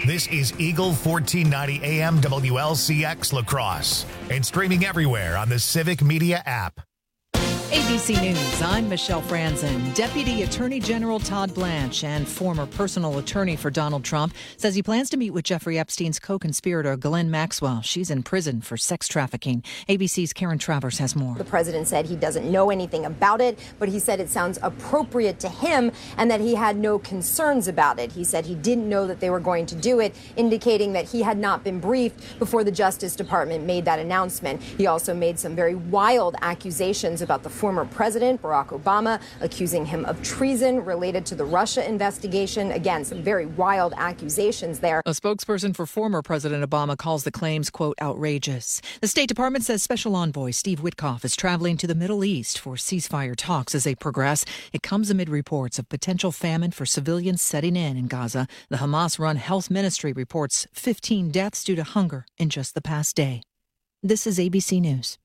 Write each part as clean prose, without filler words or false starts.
This is Eagle 1490 AM WLCX La Crosse and streaming everywhere on the Civic Media app. ABC News, I'm Michelle Franzen. Deputy Attorney General Todd Blanche and former personal attorney for Donald Trump says he plans to meet with Jeffrey Epstein's co-conspirator Ghislaine Maxwell. She's in prison for sex trafficking. ABC's Karen Travers has more. The president said he doesn't know anything about it, but he said it sounds appropriate to him and that he had no concerns about it. He said he didn't know that they were going to do it, indicating that he had not been briefed before the Justice Department made that announcement. He also made some very wild accusations about the former president, Barack Obama, accusing him of treason related to the Russia investigation. Again, some very wild accusations there. A spokesperson for former President Obama calls the claims, quote, outrageous. The State Department says Special Envoy Steve Witkoff is traveling to the Middle East for ceasefire talks as they progress. It comes amid reports of potential famine for civilians setting in Gaza. The Hamas-run health ministry reports 15 deaths due to hunger in just the past day. This is ABC News.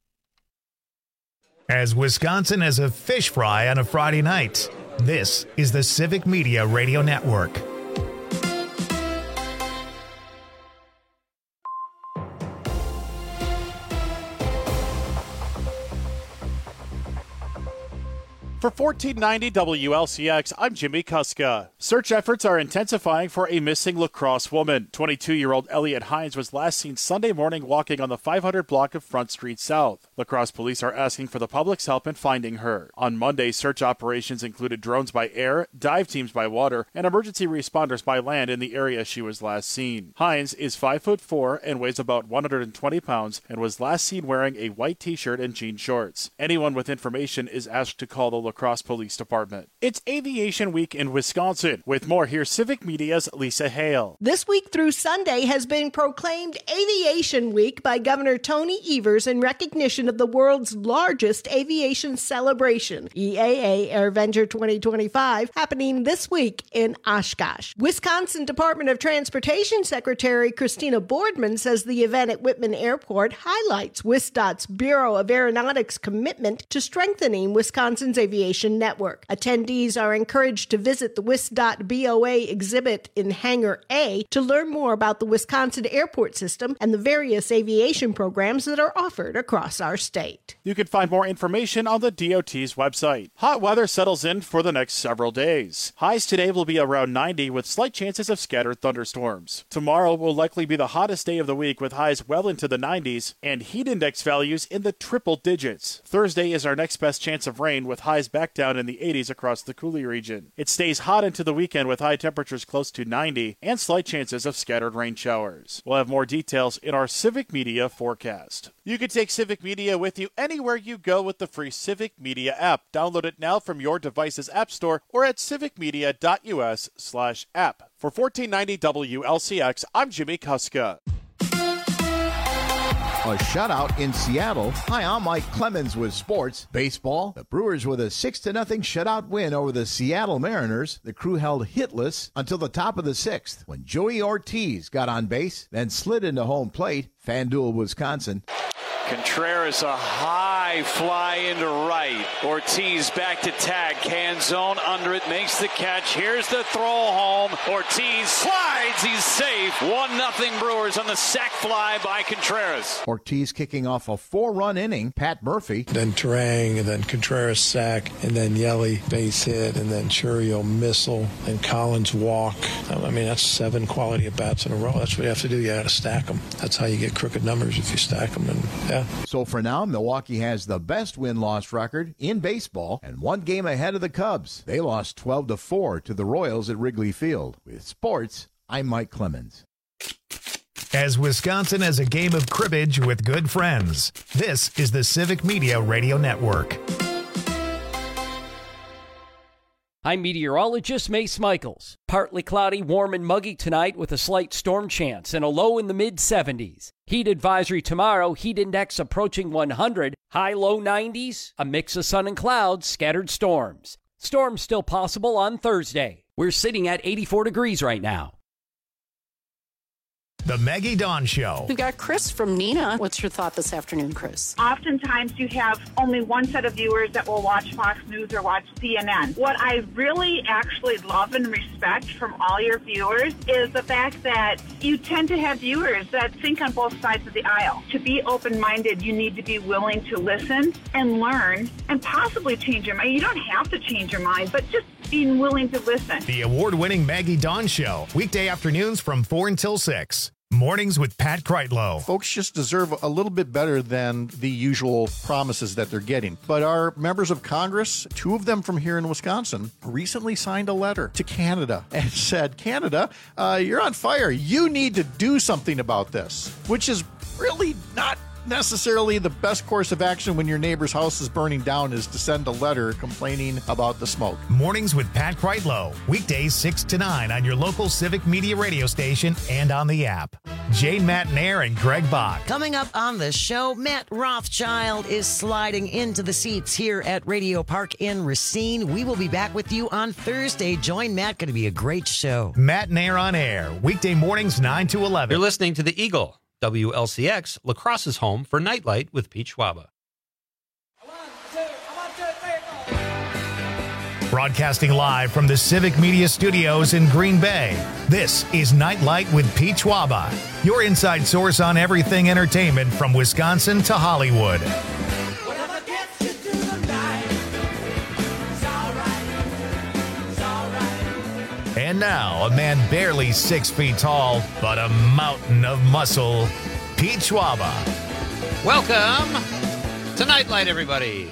As Wisconsin has a fish fry on a Friday night, this is the Civic Media Radio Network. For 1490 WLCX, I'm Jimmy Kuska. Search efforts are intensifying for a missing La Crosse woman. 22-year-old Elliot Hines was last seen Sunday morning walking on the 500 block of Front Street South. La Crosse police are asking for the public's help in finding her. On Monday, search operations included drones by air, dive teams by water, and emergency responders by land in the area she was last seen. Hines is 5'4" and weighs about 120 pounds and was last seen wearing a white t-shirt and jean shorts. Anyone with information is asked to call the La Crosse Police Department. It's Aviation Week in Wisconsin. With more, here's Civic Media's Lisa Hale. This week through Sunday has been proclaimed Aviation Week by Governor Tony Evers in recognition of the world's largest aviation celebration, EAA AirVenture 2025, happening this week in Oshkosh. Wisconsin Department of Transportation Secretary Christina Boardman says the event at Whitman Airport highlights WisDOT's Bureau of Aeronautics commitment to strengthening Wisconsin's aviation network. Attendees are encouraged to visit the WisDOT BOA exhibit in Hangar A to learn more about the Wisconsin airport system and the various aviation programs that are offered across our state. You can find more information on the DOT's website. Hot weather settles in for the next several days. Highs today will be around 90 with slight chances of scattered thunderstorms. Tomorrow will likely be the hottest day of the week with highs well into the 90s and heat index values in the triple digits. Thursday is our next best chance of rain with highs back down in the 80s across the Coulee region. It stays hot into the weekend with high temperatures close to 90 and slight chances of scattered rain showers. We'll have more details in our Civic Media forecast. You can take Civic Media with you anywhere you go with the free Civic Media app. Download it now from your device's app store or at civicmedia.us/app. For 1490 WLCX, I'm Jimmy Kuska. A shutout in Seattle. Hi, I'm Mike Clemens with sports. Baseball. The Brewers with a 6-0 shutout win over the Seattle Mariners. The Crew held hitless until the top of the 6th when Joey Ortiz got on base, then slid into home plate. FanDuel, Wisconsin. Contreras, a high fly into right. Ortiz back to tag. Canzone under it, makes the catch. Here's the throw home. Ortiz slides. He's safe. 1-0 Brewers on the sac fly by Contreras. Ortiz kicking off a 4-run inning. Pat Murphy. Then Turang, and then Contreras sack, and then Yelly base hit, and then Churio missile, and Collins walk. I mean, that's 7 quality at-bats in a row. That's what you have to do. You got to stack them. That's how you get crooked numbers if you stack them. And yeah. So for now, Milwaukee has the best win-loss record in baseball and 1 game ahead of the Cubs. They lost 12-4 to the Royals at Wrigley Field. With sports, I'm Mike Clemens. As Wisconsin has a game of cribbage with good friends, this is the Civic Media Radio Network. I'm meteorologist Mace Michaels. Partly cloudy, warm and muggy tonight with a slight storm chance and a low in the mid-70s. Heat advisory tomorrow, heat index approaching 100, high low 90s, a mix of sun and clouds, scattered storms. Storms still possible on Thursday. We're sitting at 84 degrees right now. The Maggie Dawn Show. We've got Chris from Nina. What's your thought this afternoon, Chris? Oftentimes you have only one set of viewers that will watch Fox News or watch CNN. What I really actually love and respect from all your viewers is the fact that you tend to have viewers that think on both sides of the aisle. To be open-minded, you need to be willing to listen and learn and possibly change your mind. You don't have to change your mind, but just being willing to listen. The award-winning Maggie Dawn Show. Weekday afternoons from 4 until 6. Mornings with Pat Kreitlow. Folks just deserve a little bit better than the usual promises that they're getting. But our members of Congress, 2 of them from here in Wisconsin, recently signed a letter to Canada and said, Canada, you're on fire. You need to do something about this, which is really not necessarily the best course of action when your neighbor's house is burning down, is to send a letter complaining about the smoke. Mornings with Pat Kreitlow. Weekdays 6 to 9 on your local Civic Media radio station and on the app. Jane Matnair and Greg Bach. Coming up on the show, Matt Rothschild is sliding into the seats here at Radio Park in Racine. We will be back with you on Thursday. Join Matt. Going to be a great show. Matnair on air. Weekday mornings 9 to 11. You're listening to The Eagle. WLCX, La Crosse's home for Nightlight with Pete Schwaba. Broadcasting live from the Civic Media Studios in Green Bay, this is Nightlight with Pete Schwaba, your inside source on everything entertainment from Wisconsin to Hollywood. And now, a man barely 6 feet tall, but a mountain of muscle, Pete Schwaba. Welcome to Nightlight, everybody.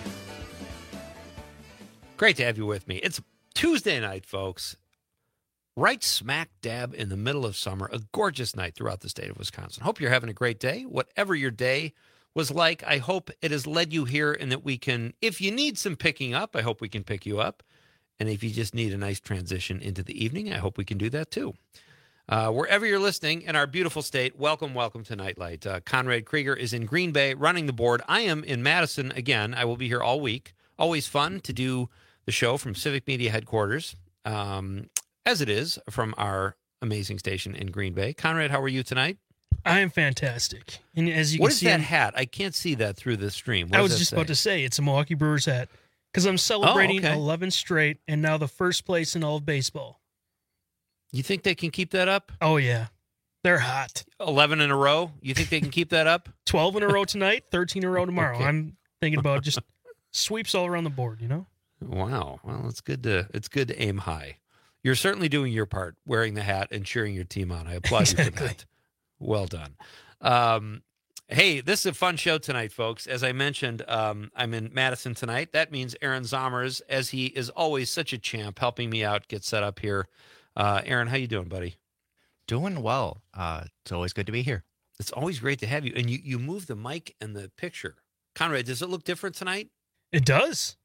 Great to have you with me. It's Tuesday night, folks. Right smack dab in the middle of summer, a gorgeous night throughout the state of Wisconsin. Hope you're having a great day. Whatever your day was like, I hope it has led you here and that we can, if you need some picking up, I hope we can pick you up. And if you just need a nice transition into the evening, I hope we can do that too. Wherever you're listening in our beautiful state, welcome to Nightlight. Conrad Krieger is in Green Bay running the board. I am in Madison again. I will be here all week. Always fun to do the show from Civic Media headquarters, as it is from our amazing station in Green Bay. Conrad, how are you tonight? I am fantastic. And as you what can is see, that hat? I can't see that through the stream. What I does was that just say? about to say it's a Milwaukee Brewers hat because I'm celebrating 11 straight and now the first place in all of baseball. You think they can keep that up? Oh, yeah. They're hot. 11 in a row? You think they can keep that up? 12 in a row tonight, 13 in a row tomorrow. Okay. I'm thinking about just sweeps all around the board, you know? Wow. Well, it's good to aim high. You're certainly doing your part, wearing the hat and cheering your team on. I applaud you for that. Well done. Hey, this is a fun show tonight, folks. As I mentioned, I'm in Madison tonight. That means Aaron Zommers, as he is always such a champ, helping me out, get set up here. Aaron, how you doing, buddy? Doing well. It's always good to be here. It's always great to have you. And you move the mic and the picture. Conrad, does it look different tonight? It does.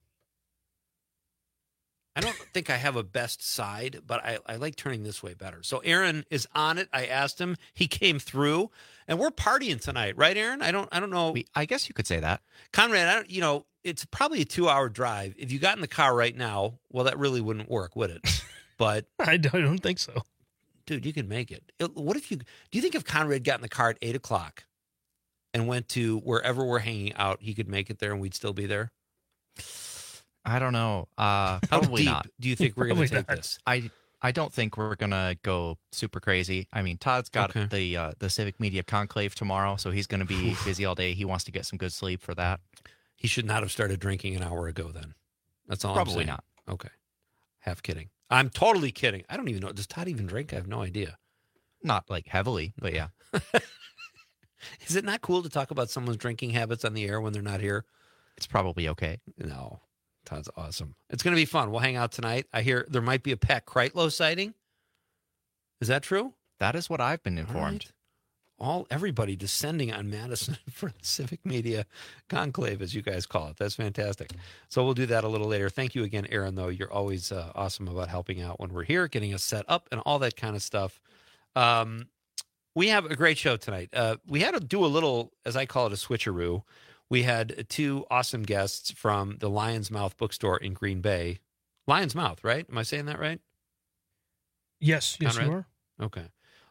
I don't think I have a best side, but I like turning this way better. So Aaron is on it. I asked him. He came through, and we're partying tonight, right, Aaron? I don't know. I guess you could say that. Conrad, it's probably a 2-hour drive. If you got in the car right now, well, that really wouldn't work, would it? But I don't think so. Dude, you can make it. Do you think if Conrad got in the car at 8 o'clock and went to wherever we're hanging out, he could make it there and we'd still be there? I don't know. How Probably deep not. do you think we're going to take this? I don't think we're going to go super crazy. I mean, Todd's got the Civic Media Conclave tomorrow, so he's going to be busy all day. He wants to get some good sleep for that. He should not have started drinking an hour ago then. That's all Probably I'm saying. not. Okay. Half kidding. I'm totally kidding. I don't even know. Does Todd even drink? I have no idea. Not like heavily, but yeah. Is it not cool to talk about someone's drinking habits on the air when they're not here? It's probably okay. No. Todd's awesome. It's going to be fun. We'll hang out tonight. I hear there might be a Pat Kreitlow sighting. Is that true? That is what I've been informed. Everybody descending on Madison for the Civic Media Conclave, as you guys call it. That's fantastic. So we'll do that a little later. Thank you again, Aaron, though. You're always awesome about helping out when we're here, getting us set up and all that kind of stuff. We have a great show tonight. We had to do a little, as I call it, a switcheroo. We had 2 awesome guests from the Lion's Mouth bookstore in Green Bay. Lion's Mouth, right? Am I saying that right? Yes, Conrad? you are. Okay.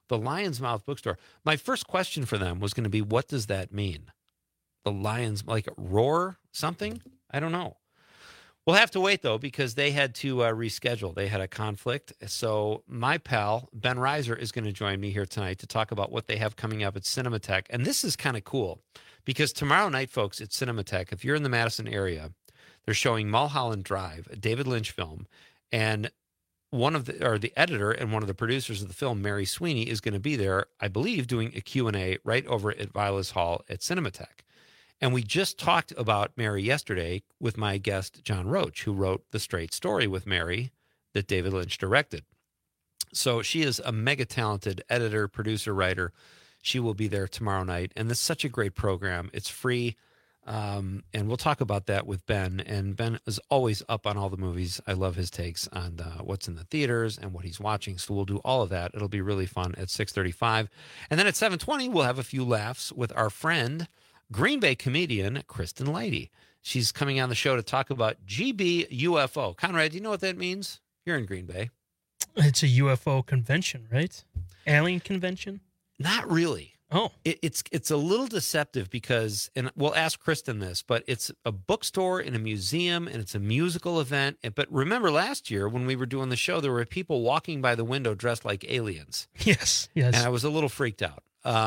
The Lion's Mouth Bookstore. My first question for them was going to be, what does that mean? The Lion's, like roar something? I don't know. We'll have to wait, though, because they had to reschedule. They had a conflict. So my pal, Ben Reiser, is going to join me here tonight to talk about what they have coming up at Cinematheque. And this is kind of cool because tomorrow night, folks, at Cinematheque, if you're in the Madison area, they're showing Mulholland Drive, a David Lynch film. And the editor and one of the producers of the film, Mary Sweeney, is going to be there, I believe, doing a Q&A right over at Vilas Hall at Cinematheque. And we just talked about Mary yesterday with my guest, John Roach, who wrote The Straight Story with Mary that David Lynch directed. So she is a mega talented editor, producer, writer. She will be there tomorrow night. And it's such a great program. It's free. And we'll talk about that with Ben. And Ben is always up on all the movies. I love his takes on what's in the theaters and what he's watching. So we'll do all of that. It'll be really fun at 6:35. And then at 7:20, we'll have a few laughs with our friend, Green Bay comedian Kristen Leidy. She's coming on the show to talk about GB UFO. Conrad, do you know what that means? You're in Green Bay. It's a UFO convention, right? Alien convention? Not really. Oh. It's a little deceptive because, and we'll ask Kristen this, but it's a bookstore and a museum and it's a musical event. But remember last year when we were doing the show, there were people walking by the window dressed like aliens. Yes. And I was a little freaked out.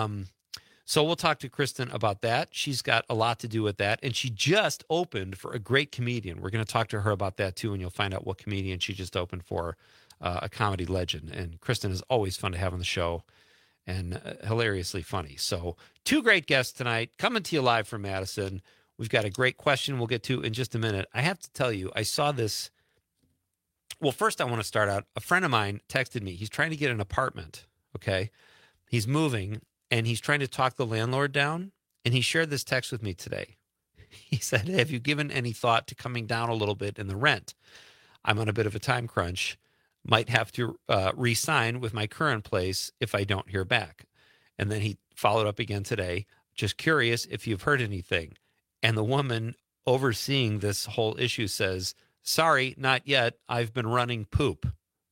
So we'll talk to Kristen about that. She's got a lot to do with that. And she just opened for a great comedian. We're going to talk to her about that, too, and you'll find out what comedian she just opened for, a comedy legend. And Kristen is always fun to have on the show and hilariously funny. So 2 great guests tonight coming to you live from Madison. We've got a great question we'll get to in just a minute. I have to tell you, I saw this. Well, first I want to start out. A friend of mine texted me. He's trying to get an apartment, okay? He's moving. And he's trying to talk the landlord down. And he shared this text with me today. He said, have you given any thought to coming down a little bit in the rent? I'm on a bit of a time crunch. Might have to re-sign with my current place if I don't hear back. And then he followed up again today. Just curious if you've heard anything. And the woman overseeing this whole issue says, sorry, not yet. I've been running poop.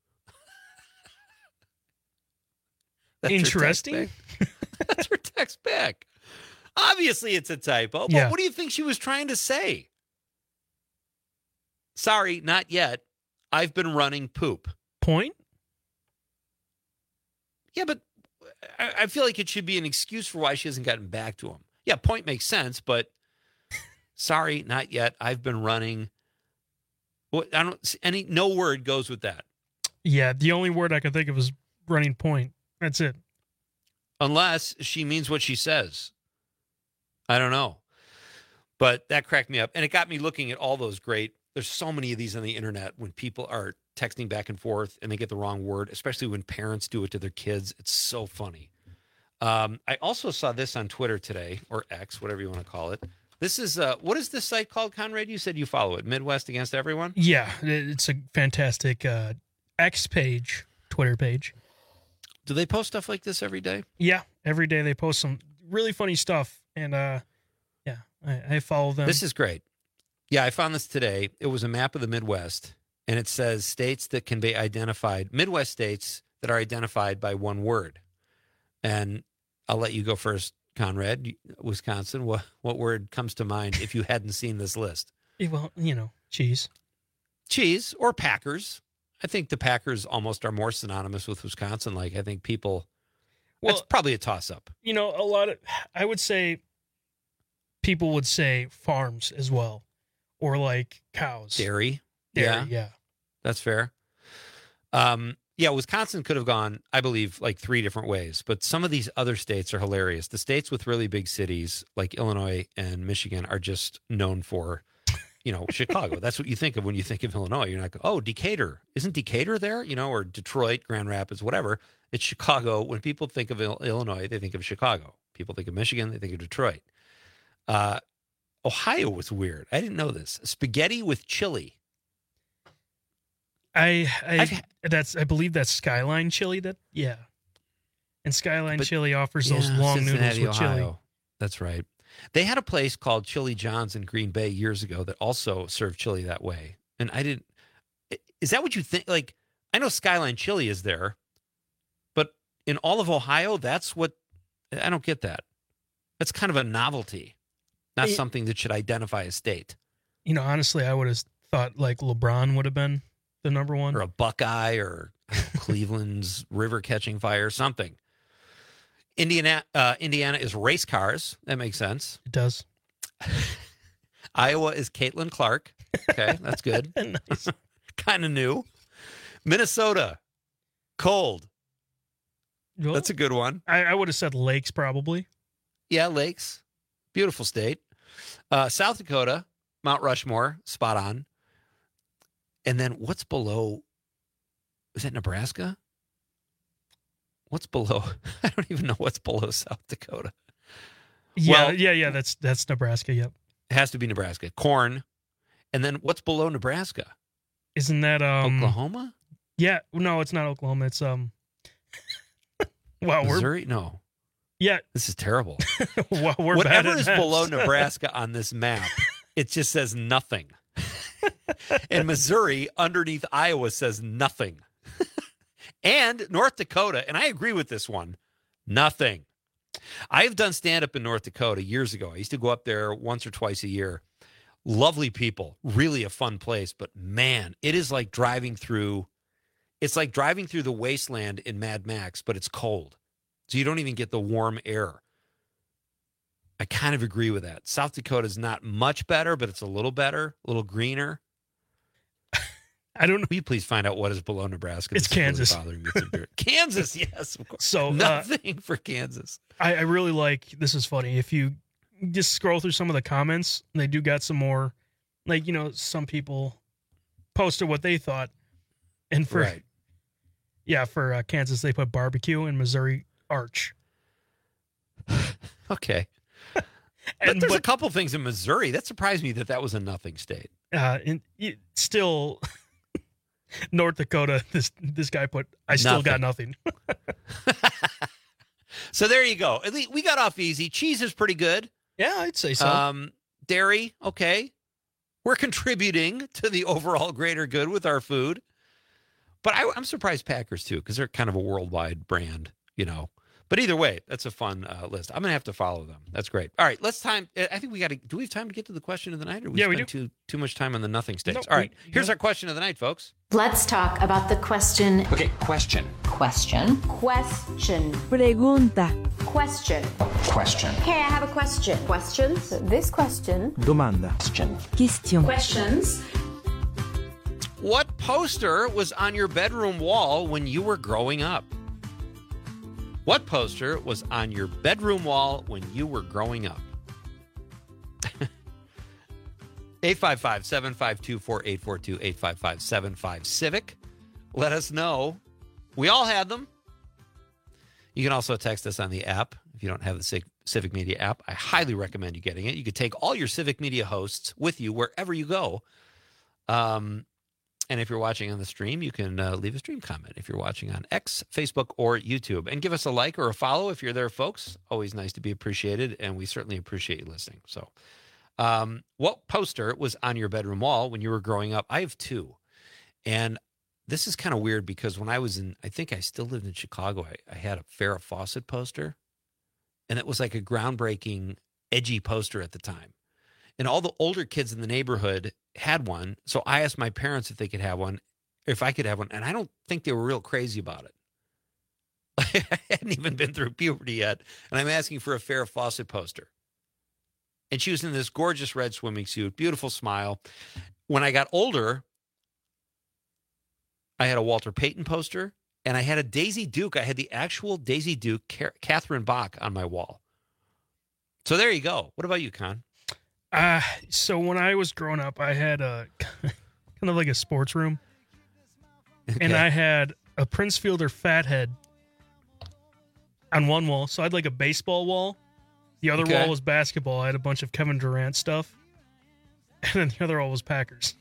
Interesting. That's her text back. Obviously, it's a typo. But what do you think she was trying to say? Sorry, not yet. I've been running poop. Point? Yeah, but I feel like it should be an excuse for why she hasn't gotten back to him. Yeah, point makes sense, but sorry, not yet. I've been running. Well, no word goes with that. Yeah, the only word I could think of is running point. That's it. Unless she means what she says. I don't know. But that cracked me up. And it got me looking at all those great, there's so many of these on the internet when people are texting back and forth and they get the wrong word, especially when parents do it to their kids. It's so funny. I also saw this on Twitter today, or X, whatever you want to call it. This is, what is this site called, Conrad? You said you follow it. Midwest Against Everyone? Yeah, it's a fantastic X page, Twitter page. Do they post stuff like this every day? Yeah, every day they post some really funny stuff. And I follow them. This is great. Yeah, I found this today. It was a map of the Midwest, and it says states that can be identified, Midwest states that are identified by one word. And I'll let you go first, Conrad. Wisconsin, what word comes to mind if you hadn't seen this list? Well, cheese. Cheese or Packers. I think the Packers almost are more synonymous with Wisconsin. Like, I think people, it's probably a toss-up. I would say people would say farms as well, or like cows. Dairy. Yeah. That's fair. Wisconsin could have gone, I believe, like 3 different ways, but some of these other states are hilarious. The states with really big cities like Illinois and Michigan are just known for, Chicago. That's what you think of when you think of Illinois. You're not, Decatur. Isn't Decatur there? Or Detroit, Grand Rapids, whatever. It's Chicago. When people think of Illinois, they think of Chicago. People think of Michigan, they think of Detroit. Ohio was weird. I didn't know this. Spaghetti with chili. I believe that's Skyline chili. And Skyline chili offers those long noodles with Ohio. chili. That's right. They had a place called Chili John's in Green Bay years ago that also served chili that way. And is that what you think? Like, I know Skyline chili is there, but In all of Ohio, that's what I don't get that. That's kind of a novelty, not something that should identify a state. Honestly, I would have thought like LeBron would have been the number one. Or a Buckeye or Cleveland's river catching fire, something. Indiana is race cars. That makes sense. It does. Iowa is Caitlin Clark. Okay, that's good. Nice. Kind of new. Minnesota, cold. Well, that's a good one. I would have said lakes probably. Yeah, lakes. Beautiful state. South Dakota, Mount Rushmore, spot on. And then what's below? Is that Nebraska? What's below? I don't even know what's below South Dakota. Yeah, yeah. That's Nebraska. Yep. It has to be Nebraska. Corn. And then what's below Nebraska? Isn't that Oklahoma? Yeah. No, it's not Oklahoma. It's wow. Missouri? No. Yeah. This is terrible. Wow, whatever is below Nebraska on this map, it just says nothing. And Missouri underneath Iowa says nothing. And North Dakota, and I agree with this one, nothing. I've done stand-up in North Dakota years ago. I used to go up there once or twice a year. Lovely people, really a fun place, but man, it is like driving through, the wasteland in Mad Max, but it's cold. So you don't even get the warm air. I kind of agree with that. South Dakota is not much better, but it's a little better, a little greener. I don't know. Will you please find out what is below Nebraska? It's Kansas. Really bothering me. Kansas, yes, of course. So nothing for Kansas. I really like, this is funny. If you just scroll through some of the comments, they do got some more, like, some people posted what they thought. And for, for Kansas, they put barbecue, and Missouri, arch. Okay. But there's a couple things in Missouri. That surprised me that was a nothing state. Still, North Dakota, this guy put, I still got nothing. So there you go. At least we got off easy. Cheese is pretty good. Yeah, I'd say so. Dairy, okay. We're contributing to the overall greater good with our food. But I'm surprised Packers, too, because they're kind of a worldwide brand, But either way, that's a fun list. I'm going to have to follow them. That's great. All right, I think we got to, do we have time to get to the question of the night? Or we do. Too much time on the nothing states? All right, here's our question of the night, folks. Let's talk about the question. Okay, question. Question. Pregunta. Question. Hey, I have a question. Questions? This question. Domanda. Question. Questions. What poster was on your bedroom wall when you were growing up? What poster was on your bedroom wall when you were growing up? 855-752-4842, 855-75-CIVIC. Let us know. We all had them. You can also text us on the app. If you don't have the Civic Media app, I highly recommend you getting it. You could take all your Civic Media hosts with you wherever you go. And if you're watching on the stream, you can leave a stream comment if you're watching on X, Facebook, or YouTube. And give us a like or a follow if you're there, folks. Always nice to be appreciated, and we certainly appreciate you listening. So what poster was on your bedroom wall when you were growing up? I have two. And this is kind of weird because when I think I still lived in Chicago, I had a Farrah Fawcett poster. And it was like a groundbreaking, edgy poster at the time. And all the older kids in the neighborhood had one. So I asked my parents if they could have one, if I could have one. And I don't think they were real crazy about it. I hadn't even been through puberty yet. And I'm asking for a Farrah Fawcett poster. And she was in this gorgeous red swimming suit, beautiful smile. When I got older, I had a Walter Payton poster. And I had a Daisy Duke. I had the actual Daisy Duke, Catherine Bach, on my wall. So there you go. What about you, Con? So when I was growing up, I had a kind of like a sports room, and I had a Prince Fielder Fathead on one wall. So I had like a baseball wall. The other wall was basketball. I had a bunch of Kevin Durant stuff, and then the other wall was Packers.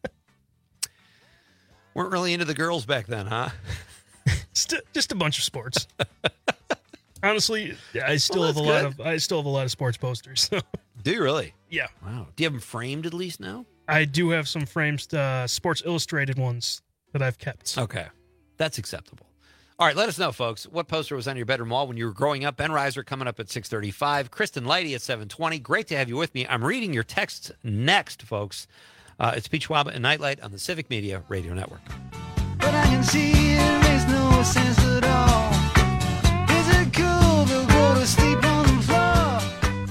Weren't really into the girls back then, huh? Just a bunch of sports. Honestly, I still have a lot of sports posters. So. Do you really? Yeah. Wow. Do you have them framed at least now? I do have some framed Sports Illustrated ones that I've kept. Okay. That's acceptable. All right, let us know, folks. What poster was on your bedroom wall when you were growing up? Ben Reiser coming up at 6:35. Kristen Leidy at 7:20. Great to have you with me. I'm reading your texts next, folks. It's Peach Waba and Nightlight on the Civic Media Radio Network. But I can see it makes no sense at all. Is it cool to go to sleep on the floor?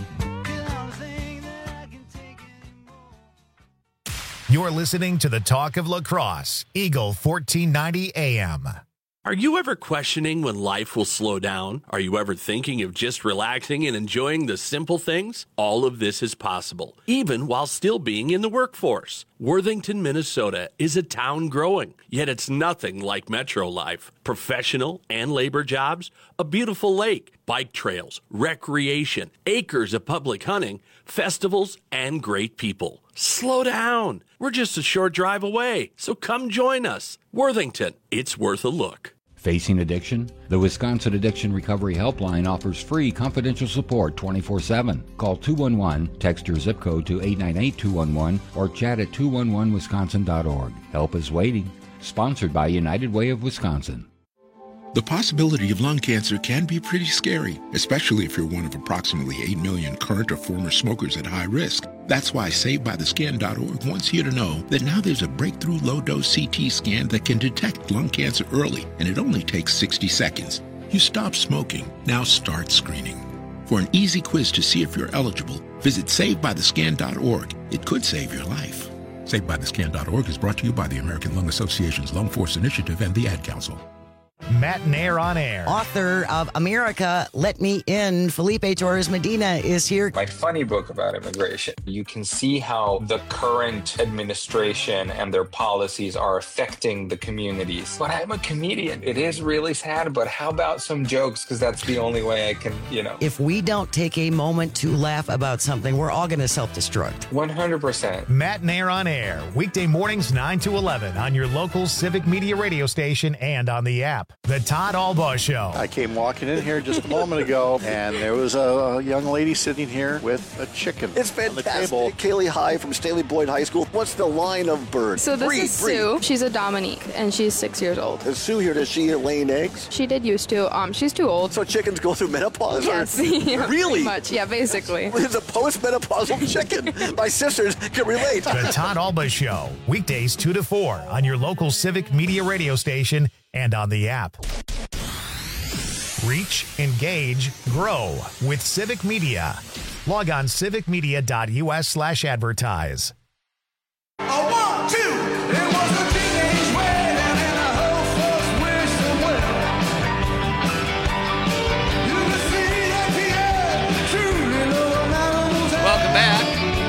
You're listening to the Talk of Lacrosse, Eagle 1490 AM. Are you ever questioning when life will slow down? Are you ever thinking of just relaxing and enjoying the simple things? All of this is possible, even while still being in the workforce. Worthington, Minnesota is a town growing, yet it's nothing like metro life. Professional and labor jobs, a beautiful lake, bike trails, recreation, acres of public hunting, festivals, and great people. Slow down. We're just a short drive away, so come join us. Worthington, it's worth a look. Facing addiction? The Wisconsin Addiction Recovery Helpline offers free confidential support 24/7. Call 211, text your zip code to 898-211, or chat at 211wisconsin.org. Help is waiting. Sponsored by United Way of Wisconsin. The possibility of lung cancer can be pretty scary, especially if you're one of approximately 8 million current or former smokers at high risk. That's why SaveByTheScan.org wants you to know that now there's a breakthrough low-dose CT scan that can detect lung cancer early, and it only takes 60 seconds. You stop smoking, now start screening. For an easy quiz to see if you're eligible, visit SaveByTheScan.org. It could save your life. SaveByTheScan.org is brought to you by the American Lung Association's Lung Force Initiative and the Ad Council. Matt Nair on air. Author of America, Let Me In, Felipe Torres Medina is here. My funny book about immigration. You can see how the current administration and their policies are affecting the communities. But I'm a comedian. It is really sad, but how about some jokes? Because that's the only way I can, If we don't take a moment to laugh about something, we're all going to self-destruct. 100%. Matt Nair on air, weekday mornings 9 to 11 on your local Civic Media radio station and on the app. The Todd Albaugh Show. I came walking in here just a moment ago, and there was a young lady sitting here with a chicken. It's fantastic. Kaylee High from Staley Boyd High School. What's the line of birds? So this is Sue. She's a Dominique, and she's 6 years old. Is Sue here? Does she lay eggs? She did used to. She's too old. So chickens go through menopause? Yes. Yeah, really? Pretty much. Yeah, basically. It's a post-menopausal chicken. My sisters can relate. The Todd Albaugh Show. Weekdays 2 to 4 on your local Civic Media radio station and on the app. Reach, engage, grow with Civic Media. Log on civicmedia.us/advertise. A 1, 2, it was a teenage wedding and I hope folks wish them well. You can see that truly love animals. Welcome back.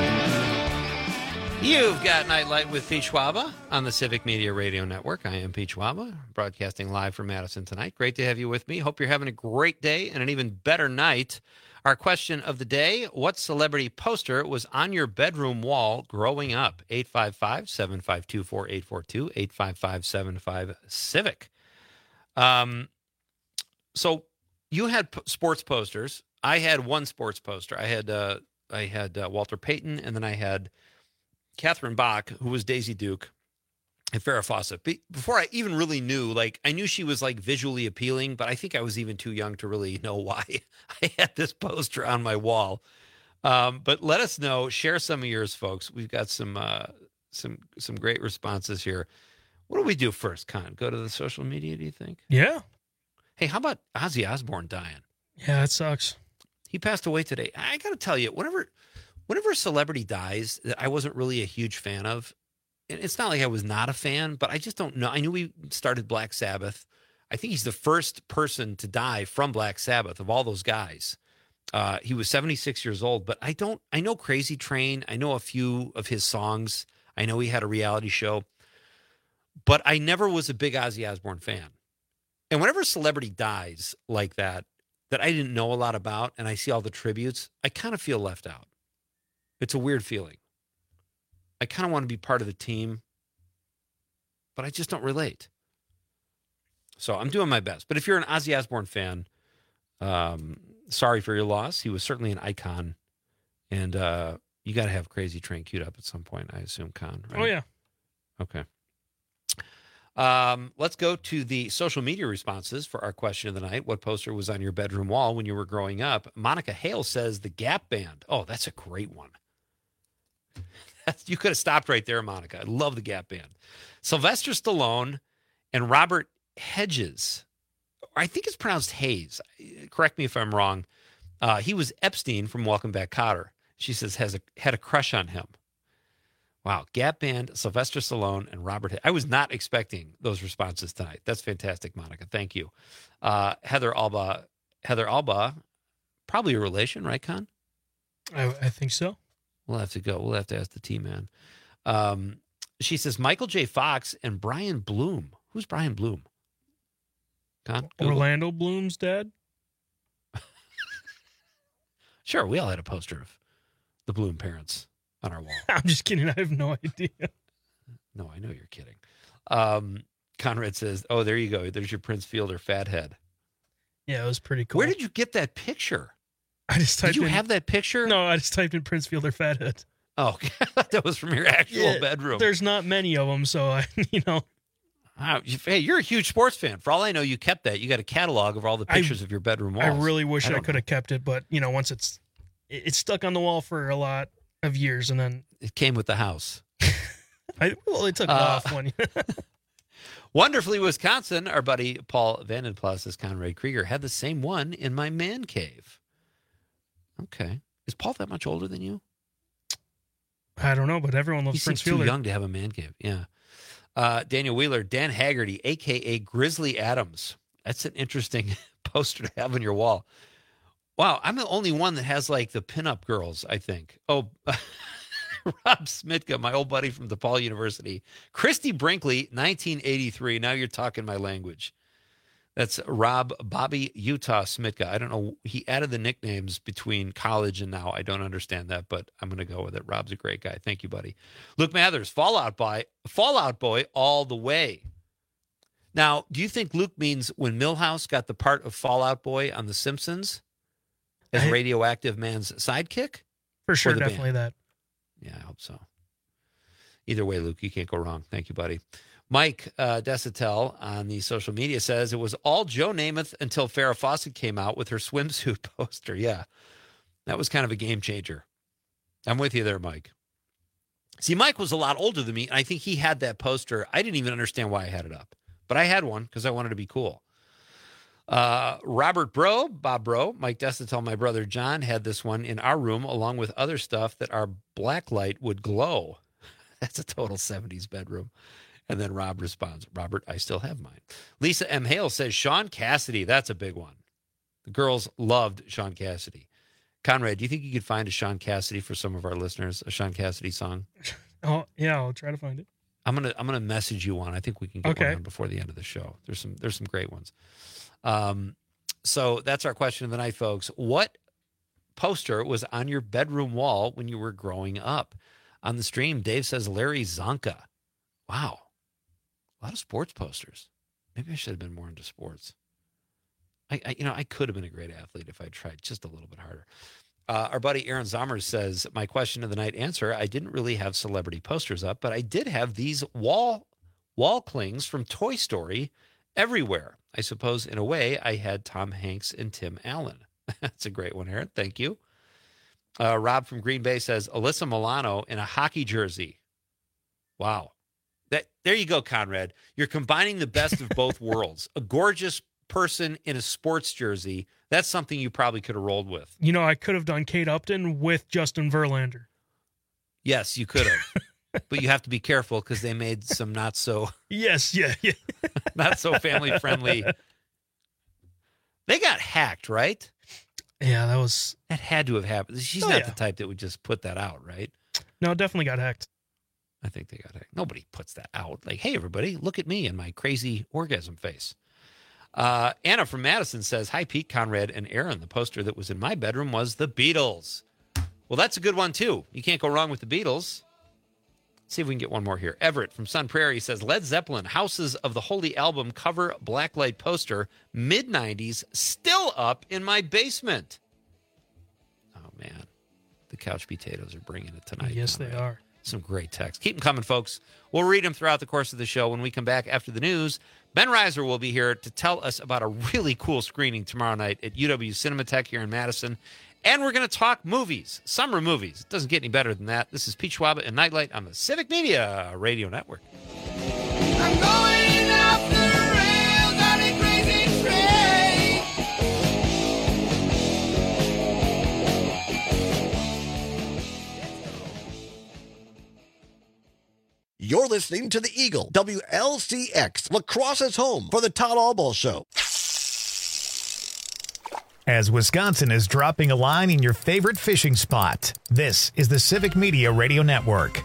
You've got Nightlight with Peach Waba on the Civic Media Radio Network. I am Peach Waba, broadcasting live from Madison tonight. Great to have you with me. Hope you're having a great day and an even better night. Our question of the day, what celebrity poster was on your bedroom wall growing up? 855-752-4842, 855-75-CIVIC. So you had sports posters. I had one sports poster. I had Walter Payton, and then I had Catherine Bach, who was Daisy Duke, and Farrah Fawcett. Before I even really knew, I knew she was visually appealing, but I think I was even too young to really know why I had this poster on my wall. But let us know. Share some of yours, folks. We've got some great responses here. What do we do first, Con? Go to the social media, do you think? Yeah. Hey, how about Ozzy Osbourne dying? Yeah, it sucks. He passed away today. I got to tell you, whenever a celebrity dies that I wasn't really a huge fan of, and it's not like I was not a fan, but I just don't know. I knew he started Black Sabbath. I think he's the first person to die from Black Sabbath of all those guys. He was 76 years old, but I know Crazy Train. I know a few of his songs. I know he had a reality show, but I never was a big Ozzy Osbourne fan. And whenever a celebrity dies like that I didn't know a lot about, and I see all the tributes, I kind of feel left out. It's a weird feeling. I kind of want to be part of the team, but I just don't relate. So I'm doing my best. But if you're an Ozzy Osbourne fan, sorry for your loss. He was certainly an icon. And you got to have Crazy Train queued up at some point, I assume, Con, right? Oh, yeah. Okay. Let's go to the social media responses for our question of the night. What poster was on your bedroom wall when you were growing up? Monica Hale says the Gap Band. Oh, that's a great one. You could have stopped right there, Monica. I love the Gap Band. Sylvester Stallone and Robert Hedges. I think it's pronounced Hayes. Correct me if I'm wrong. He was Epstein from Welcome Back, Kotter. She says had a crush on him. Wow. Gap Band, Sylvester Stallone, and Robert. I was not expecting those responses tonight. That's fantastic, Monica. Thank you. Heather Alba, probably a relation, right, Con? I think so. We'll have to go. We'll have to ask the team, man. She says Michael J. Fox and Brian Bloom. Who's Brian Bloom? Con? Orlando Bloom's dad? Sure, we all had a poster of the Bloom parents on our wall. I'm just kidding. I have no idea. No, I know you're kidding. Conrad says, oh, there you go. There's your Prince Fielder fathead. Yeah, it was pretty cool. Where did you get that picture? I just typed Did you have that picture? No, I just typed in Prince Fielder fathead. Oh, that was from your actual bedroom. There's not many of them, so Hey, you're a huge sports fan. For all I know, you kept that. You got a catalog of all the pictures of your bedroom walls. I really wish I could have kept it, but once it's stuck on the wall for a lot of years, and then it came with the house. It took off when. Wonderfully Wisconsin, our buddy Paul Vandenplas says Conrad Krieger had the same one in my man cave. Okay, is Paul that much older than you? I don't know, but everyone loves Prince Fielder. Too young to have a man cave. Yeah. Daniel Wheeler, Dan Haggerty, a.k.a. Grizzly Adams. That's an interesting poster to have on your wall. Wow, I'm the only one that has like the pinup girls, I think. Oh, Rob Smitka, my old buddy from DePaul University. Christy Brinkley, 1983. Now you're talking my language. That's Rob Bobby Utah Smitka. I don't know. He added the nicknames between college and now. I don't understand that, but I'm going to go with it. Rob's a great guy. Thank you, buddy. Luke Mathers, Fallout Boy all the way. Now, do you think Luke means when Milhouse got the part of Fallout Boy on The Simpsons as Radioactive Man's sidekick? For sure, definitely that. Yeah, I hope so. Either way, Luke, you can't go wrong. Thank you, buddy. Mike Desatel on the social media says it was all Joe Namath until Farrah Fawcett came out with her swimsuit poster. Yeah, that was kind of a game changer. I'm with you there, Mike. See, Mike was a lot older than me, and I think he had that poster. I didn't even understand why I had it up, but I had one because I wanted to be cool. Robert Bro, Bob Bro, Mike Desatel, my brother John, had this one in our room along with other stuff that our blacklight would glow. That's a total 70s bedroom. And then Rob responds, Robert, I still have mine. Lisa M. Hale says, Sean Cassidy. That's a big one. The girls loved Sean Cassidy. Conrad, do you think you could find a Sean Cassidy for some of our listeners, a Sean Cassidy song? Oh, yeah, I'll try to find it. I'm gonna message you one. I think we can get one before the end of the show. There's some great ones. So that's our question of the night, folks. What poster was on your bedroom wall when you were growing up? On the stream, Dave says Larry Zonka. Wow. A lot of sports posters. Maybe I should have been more into sports. I could have been a great athlete if I tried just a little bit harder. Our buddy Aaron Zommers says, my question of the night answer, I didn't really have celebrity posters up, but I did have these wall clings from Toy Story everywhere. I suppose in a way I had Tom Hanks and Tim Allen. That's a great one, Aaron. Thank you. Rob from Green Bay says, Alyssa Milano in a hockey jersey. Wow. There you go, Conrad. You're combining the best of both worlds. A gorgeous person in a sports jersey. That's something you probably could have rolled with. I could have done Kate Upton with Justin Verlander. Yes, you could have. But you have to be careful because they made some not so... Yes, yeah. Not so family-friendly... They got hacked, right? Yeah, that had to have happened. She's not the type that would just put that out, right? No, it definitely got hacked. I think they got hacked. Nobody puts that out. Like, hey, everybody, look at me and my crazy orgasm face. Anna from Madison says, hi, Pete, Conrad, and Aaron. The poster that was in my bedroom was the Beatles. Well, that's a good one, too. You can't go wrong with the Beatles. Let's see if we can get one more here. Everett from Sun Prairie says, Led Zeppelin, Houses of the Holy Album cover blacklight poster, mid-90s, still up in my basement. Oh, man. The couch potatoes are bringing it tonight. Yes, Conrad. They are. Some great texts. Keep them coming, folks. We'll read them throughout the course of the show. When we come back after the news, Ben Reiser will be here to tell us about a really cool screening tomorrow night at UW Cinematheque here in Madison. And we're going to talk movies, summer movies. It doesn't get any better than that. This is Pete Schwaba and Nightlight on the Civic Media Radio Network. I'm going off the rails on a crazy train. You're listening to The Eagle, WLCX, Lacrosse's home for the Todd Albaugh Show. As Wisconsin is dropping a line in your favorite fishing spot, this is the Civic Media Radio Network.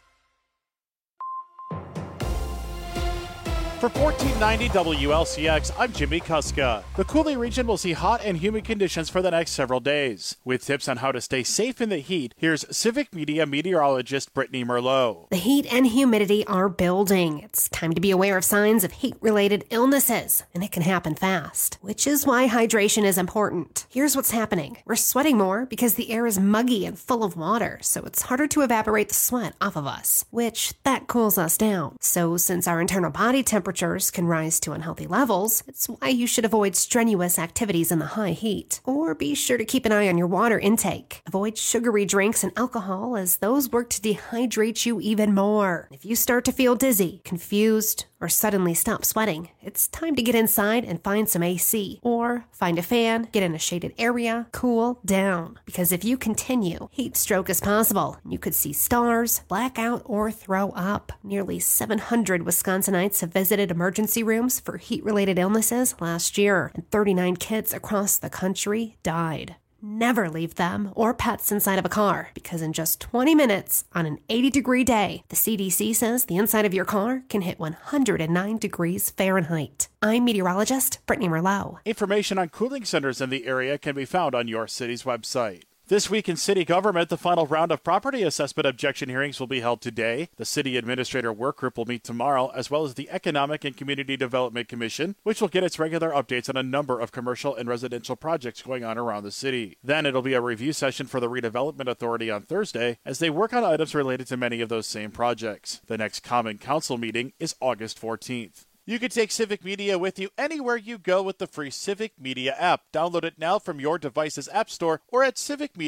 For 1490 WLCX, I'm Jimmy Kuska. The Coulee region will see hot and humid conditions for the next several days. With tips on how to stay safe in the heat, here's Civic Media meteorologist Brittany Merlot. The heat and humidity are building. It's time to be aware of signs of heat-related illnesses, and it can happen fast, which is why hydration is important. Here's what's happening. We're sweating more because the air is muggy and full of water, so it's harder to evaporate the sweat off of us, which that cools us down. So since our internal body temperatures can rise to unhealthy levels, it's why you should avoid strenuous activities in the high heat. Or be sure to keep an eye on your water intake. Avoid sugary drinks and alcohol, as those work to dehydrate you even more. If you start to feel dizzy, confused, or suddenly stop sweating, it's time to get inside and find some AC. Or find a fan, get in a shaded area, cool down. Because if you continue, heat stroke is possible. You could see stars, black out, or throw up. Nearly 700 Wisconsinites have visited emergency rooms for heat-related illnesses last year, and 39 kids across the country died. Never leave them or pets inside of a car, because in just 20 minutes on an 80-degree day, the CDC says the inside of your car can hit 109 degrees Fahrenheit. I'm meteorologist Brittany Merlot. Information on cooling centers in the area can be found on your city's website. This week in city government, the final round of property assessment objection hearings will be held today. The city administrator work group will meet tomorrow, as well as the Economic and Community Development Commission, which will get its regular updates on a number of commercial and residential projects going on around the city. Then it'll be a review session for the Redevelopment Authority on Thursday, as they work on items related to many of those same projects. The next Common Council meeting is August 14th. You can take Civic Media with you anywhere you go with the free Civic Media app. Download it now from your device's app store or at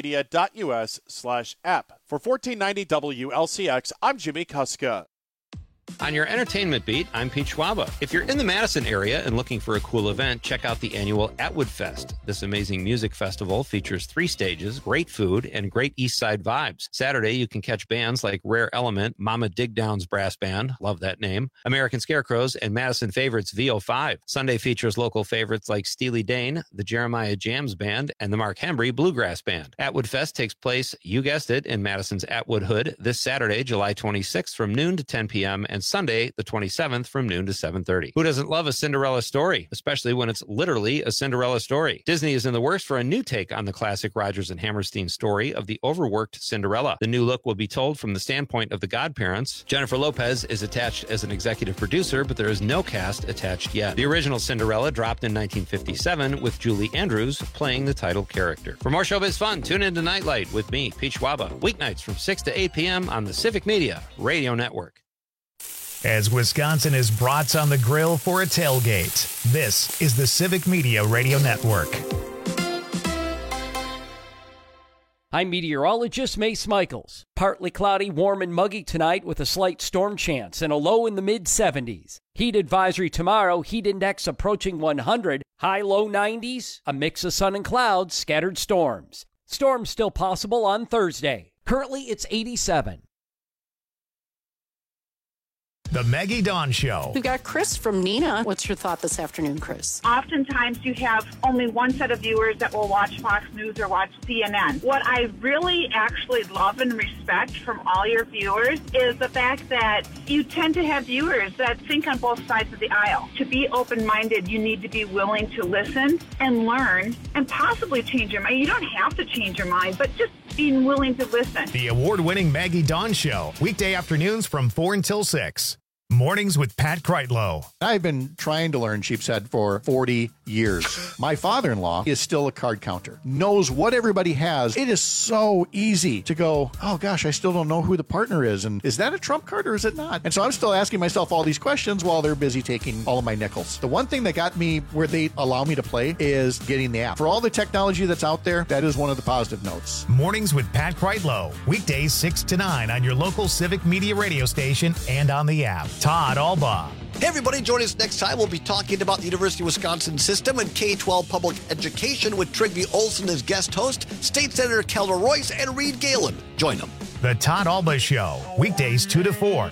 civicmedia.us/app. For 1490 WLCX, I'm Jimmy Kuska. On your entertainment beat, I'm Pete Schwaba. If you're in the Madison area and looking for a cool event, check out the annual Atwood Fest. This amazing music festival features 3 stages, great food, and great East Side vibes. Saturday, you can catch bands like Rare Element, Mama Digdown's Brass Band, love that name, American Scarecrows, and Madison favorites VO5. Sunday features local favorites like Steely Dan, the Jeremiah Jams Band, and the Mark Hembry Bluegrass Band. Atwood Fest takes place, you guessed it, in Madison's Atwood Hood this Saturday, July 26th from noon to 10 p.m., and Sunday, the 27th, from noon to 7:30. Who doesn't love a Cinderella story, especially when it's literally a Cinderella story? Disney is in the works for a new take on the classic Rodgers and Hammerstein story of the overworked Cinderella. The new look will be told from the standpoint of the godparents. Jennifer Lopez is attached as an executive producer, but there is no cast attached yet. The original Cinderella dropped in 1957 with Julie Andrews playing the title character. For more showbiz fun, tune in to Nightlight with me, Pete Schwaba, weeknights from 6 to 8 p.m. on the Civic Media Radio Network. As Wisconsin is brats on the grill for a tailgate, this is the Civic Media Radio Network. I'm meteorologist Mace Michaels. Partly cloudy, warm and muggy tonight with a slight storm chance and a low in the mid-70s. Heat advisory tomorrow, heat index approaching 100, high low 90s, a mix of sun and clouds, scattered storms. Storms still possible on Thursday. Currently, it's 87. The Maggie Dawn Show. We've got Chris from Neenah. What's your thought this afternoon, Chris? Oftentimes you have only one set of viewers that will watch Fox News or watch CNN. What I really actually love and respect from all your viewers is the fact that you tend to have viewers that think on both sides of the aisle. To be open-minded, you need to be willing to listen and learn and possibly change your mind. You don't have to change your mind, but just being willing to listen. The award-winning Maggie Dawn Show, weekday afternoons from 4 until 6. Mornings with Pat Kreitlow. I've been trying to learn sheepshead for 40 years. My father-in-law is still a card counter, knows what everybody has. It is so easy to go, oh gosh, I still don't know who the partner is. And is that a trump card or is it not? And so I'm still asking myself all these questions while they're busy taking all of my nickels. The one thing that got me where they allow me to play is getting the app. For all the technology that's out there, that is one of the positive notes. Mornings with Pat Kreitlow. Weekdays 6 to 9 on your local Civic Media radio station and on the app. Todd Albaugh. Hey, everybody, join us next time. We'll be talking about the University of Wisconsin system and K-12 public education with Trygve Olsen as guest host, State Senator Kelda Royce, and Reed Galen. Join them. The Todd Albaugh Show. Weekdays 2 to 4.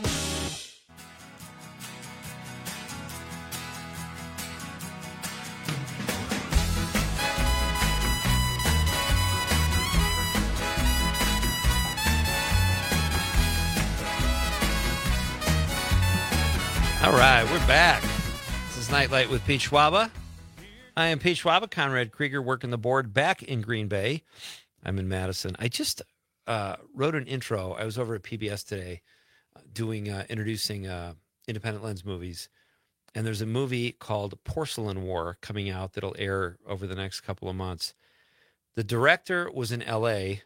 All right, we're back. This is Nightlight with Pete Schwaba. I am Pete Schwaba, Conrad Krieger, working the board back in Green Bay. I'm in Madison. I just wrote an intro. I was over at PBS today introducing Independent Lens movies. And there's a movie called Porcelain War coming out that'll air over the next couple of months. The director was in L.A.,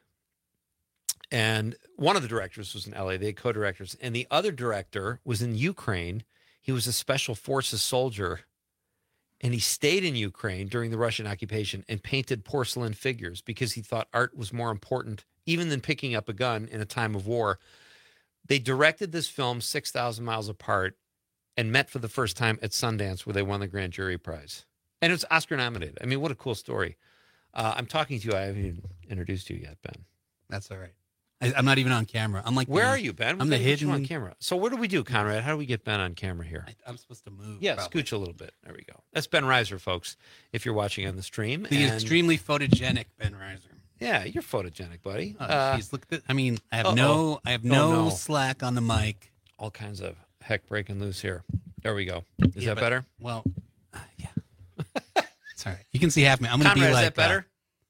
and one of the directors was in L.A., they had co-directors. And the other director was in Ukraine. He was a special forces soldier, and he stayed in Ukraine during the Russian occupation and painted porcelain figures because he thought art was more important even than picking up a gun in a time of war. They directed this film 6,000 miles apart and met for the first time at Sundance, where they won the Grand Jury Prize. And it was Oscar nominated. I mean, what a cool story. I'm talking to you. I haven't even introduced you yet, Ben. That's all right. I'm not even on camera. I'm like, where are you, Ben? I'm the hidden on camera. So what do we do, Conrad? How do we get Ben on camera here? I'm supposed to move. Yeah, probably. scooch a little bit. There we go. That's Ben Reiser, folks. If you're watching on the stream, The extremely photogenic Ben Reiser. Yeah, you're photogenic, buddy. Oh, jeez, look at that. I mean, I have no slack on the mic. All kinds of heck breaking loose here. There we go. Is that better? Well, yeah. It's all right. You can see half me. I'm going to be Conrad, like. Is that better?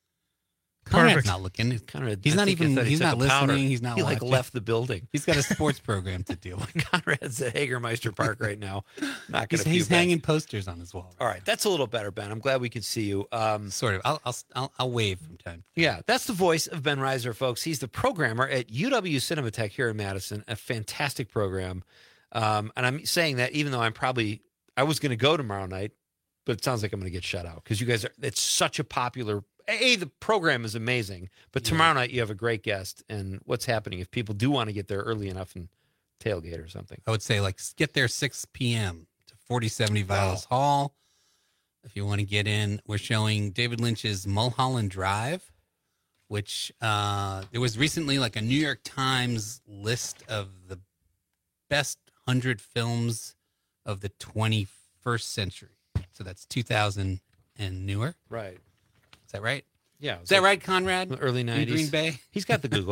Conrad's not looking. Conrad, he's not even. He's not listening. Powder. He's not. He like watching. left the building. He's got a sports program to do. Conrad's at Hagermeister Park right now. Not going to. He's hanging posters on his wall. All right, that's a little better, Ben. I'm glad we could see you. Sort of. I'll wave from time. Yeah, that's the voice of Ben Reiser, folks. He's the programmer at UW Cinematheque here in Madison. A fantastic program. And I'm saying that even though I was going to go tomorrow night, but it sounds like I'm going to get shut out because you guys it's such a popular. The program is amazing, but tomorrow night you have a great guest. And what's happening if people do want to get there early enough and tailgate or something? I would say get there 6 p.m. to 4070 Vilas Hall. If you want to get in, we're showing David Lynch's Mulholland Drive, which there was recently a New York Times list of the best 100 films of the 21st century. So that's 2000 and newer. Right. Is that right? Yeah. Is that right, Conrad? Early 90s. In Green Bay? He's got the Google.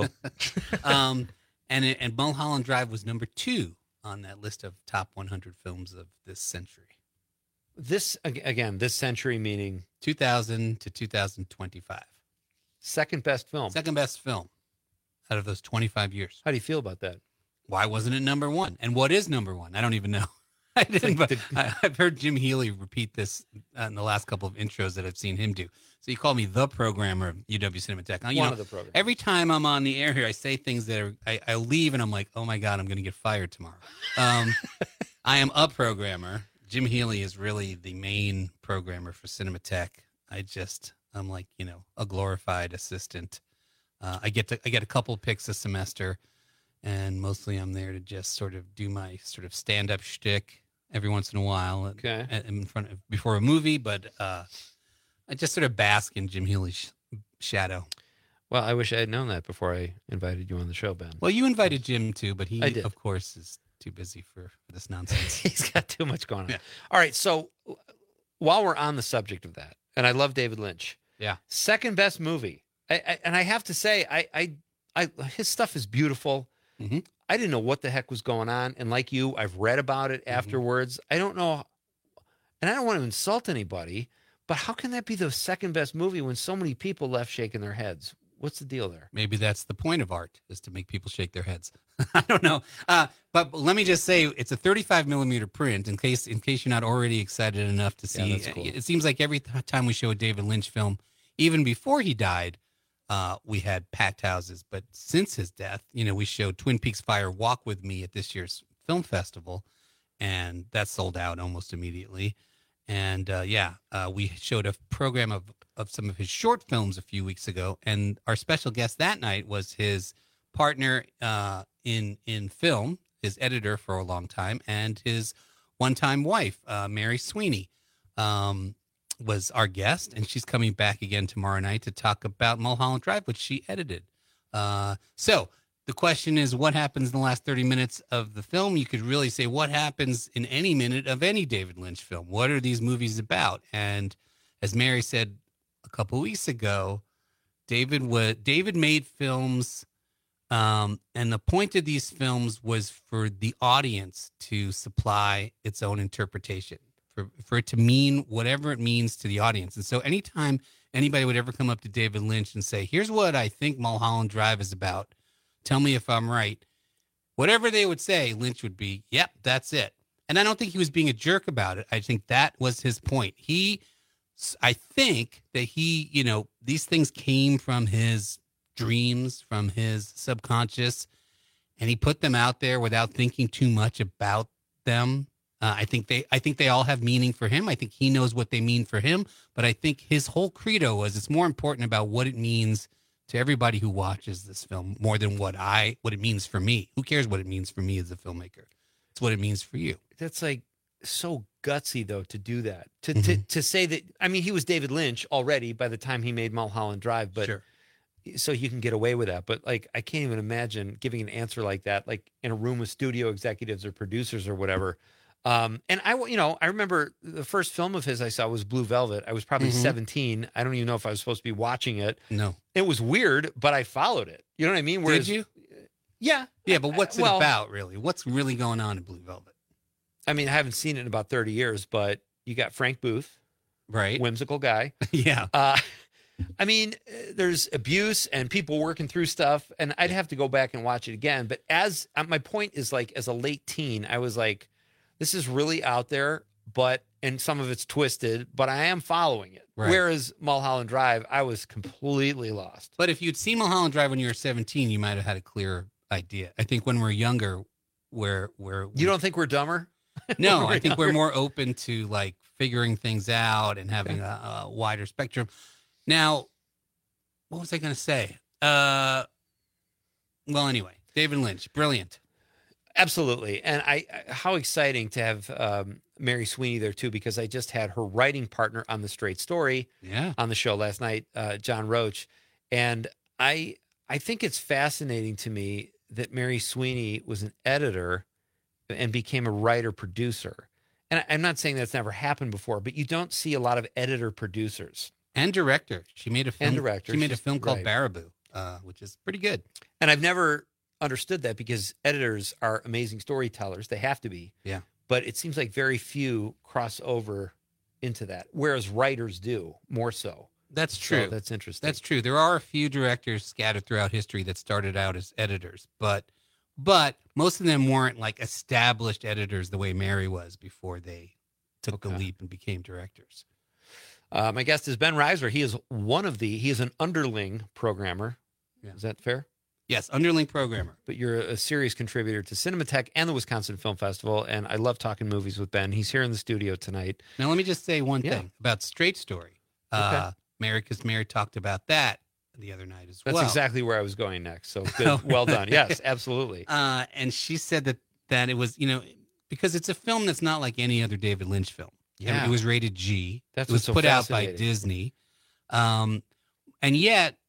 And Mulholland Drive was number 2 on that list of top 100 films of this century. This century meaning? 2000 to 2025. Second best film. Second best film out of those 25 years. How do you feel about that? Why wasn't it number 1? And what is number 1? I don't even know. I didn't, but I've heard Jim Healy repeat this in the last couple of intros that I've seen him do. So you call me the programmer of UW Cinematheque. One of the programmers. Every time I'm on the air here, I say things that I leave and I'm like, oh my God, I'm going to get fired tomorrow. I am a programmer. Jim Healy is really the main programmer for Cinematheque. I'm like, a glorified assistant. I get a couple picks a semester, and mostly I'm there to just sort of do my sort of stand-up shtick every once in a while before a movie, but I just sort of bask in Jim Healy's shadow. Well, I wish I had known that before I invited you on the show, Ben. Well, you invited Jim too, but he, of course, is too busy for this nonsense. He's got too much going on. Yeah. All right, so while we're on the subject of that, and I love David Lynch. Yeah. Second best movie. And I have to say, his stuff is beautiful. Mm-hmm. I didn't know what the heck was going on. And like you, I've read about it afterwards. I don't know. And I don't want to insult anybody, but how can that be the second best movie when so many people left shaking their heads? What's the deal there? Maybe that's the point of art, is to make people shake their heads. I don't know. But let me just say, it's a 35 millimeter print. In case you're not already excited enough to see, that's cool. It seems like every time we show a David Lynch film, even before he died, we had packed houses. But since his death, we showed Twin Peaks Fire Walk With Me at this year's film festival, and that sold out almost immediately. And we showed a program of some of his short films a few weeks ago, and our special guest that night was his partner in film, his editor for a long time, and his one-time wife, Mary Sweeney, was our guest, and she's coming back again tomorrow night to talk about Mulholland Drive, which she edited. So the question is, what happens in the last 30 minutes of the film? You could really say, what happens in any minute of any David Lynch film? What are these movies about? And as Mary said a couple weeks ago, David made films, and the point of these films was for the audience to supply its own interpretation, for it to mean whatever it means to the audience. And so anytime anybody would ever come up to David Lynch and say, here's what I think Mulholland Drive is about, tell me if I'm right, whatever they would say, Lynch would be, yep, that's it. And I don't think he was being a jerk about it. I think that was his point. I think that these things came from his dreams, from his subconscious, and he put them out there without thinking too much about them. I think they all have meaning for him. I think he knows what they mean for him, but I think his whole credo was it's more important about what it means to everybody who watches this film more than what it means for me. Who cares what it means for me as a filmmaker? It's what it means for you. That's like so gutsy, though, to do that. To say that, I mean, he was David Lynch already by the time he made Mulholland Drive, but sure. So you can get away with that. But like, I can't even imagine giving an answer like that, like in a room with studio executives or producers or whatever. And I remember the first film of his I saw was Blue Velvet. I was probably 17. I don't even know if I was supposed to be watching it. No. It was weird, but I followed it. You know what I mean? Did you? Yeah. Yeah, but what's it about, really? What's really going on in Blue Velvet? I mean, I haven't seen it in about 30 years, but you got Frank Booth. Right. Whimsical guy. Yeah. I mean, there's abuse and people working through stuff, and I'd have to go back and watch it again. But my point is, like, as a late teen, I was like, this is really out there, and some of it's twisted, but I am following it. Right. Whereas Mulholland Drive, I was completely lost. But if you'd seen Mulholland Drive when you were 17, you might have had a clearer idea. I think when we're younger, you don't think we're dumber? No, I think we're more open to like figuring things out and having a wider spectrum. Now, what was I going to say? Well, anyway, David Lynch, brilliant. Absolutely. And how exciting to have Mary Sweeney there too, because I just had her writing partner on The Straight Story on the show last night, John Roach. And I think it's fascinating to me that Mary Sweeney was an editor and became a writer producer. And I'm not saying that's never happened before, but you don't see a lot of editor producers. And director. She made a film. And director. She made a film called Baraboo, which is pretty good. And I've never understood that because editors are amazing storytellers. They have to be. Yeah. But it seems like very few cross over into that, whereas writers do more so. That's true. So that's interesting. That's true. There are a few directors scattered throughout history that started out as editors, but most of them weren't like established editors the way Mary was before they took the leap and became directors. My guest is Ben Reiser. He is an underling programmer. Yeah. Is that fair? Yes, underling programmer. But you're a serious contributor to Cinematheque and the Wisconsin Film Festival, and I love talking movies with Ben. He's here in the studio tonight. Now, let me just say one thing about Straight Story. Okay. Mary talked about that the other night as well. That's exactly where I was going next. So good. Well done. Yes, absolutely. And she said that it was, because it's a film that's not like any other David Lynch film. Yeah. It was rated G. That's it was what's so put out by fascinating. Disney. And yet,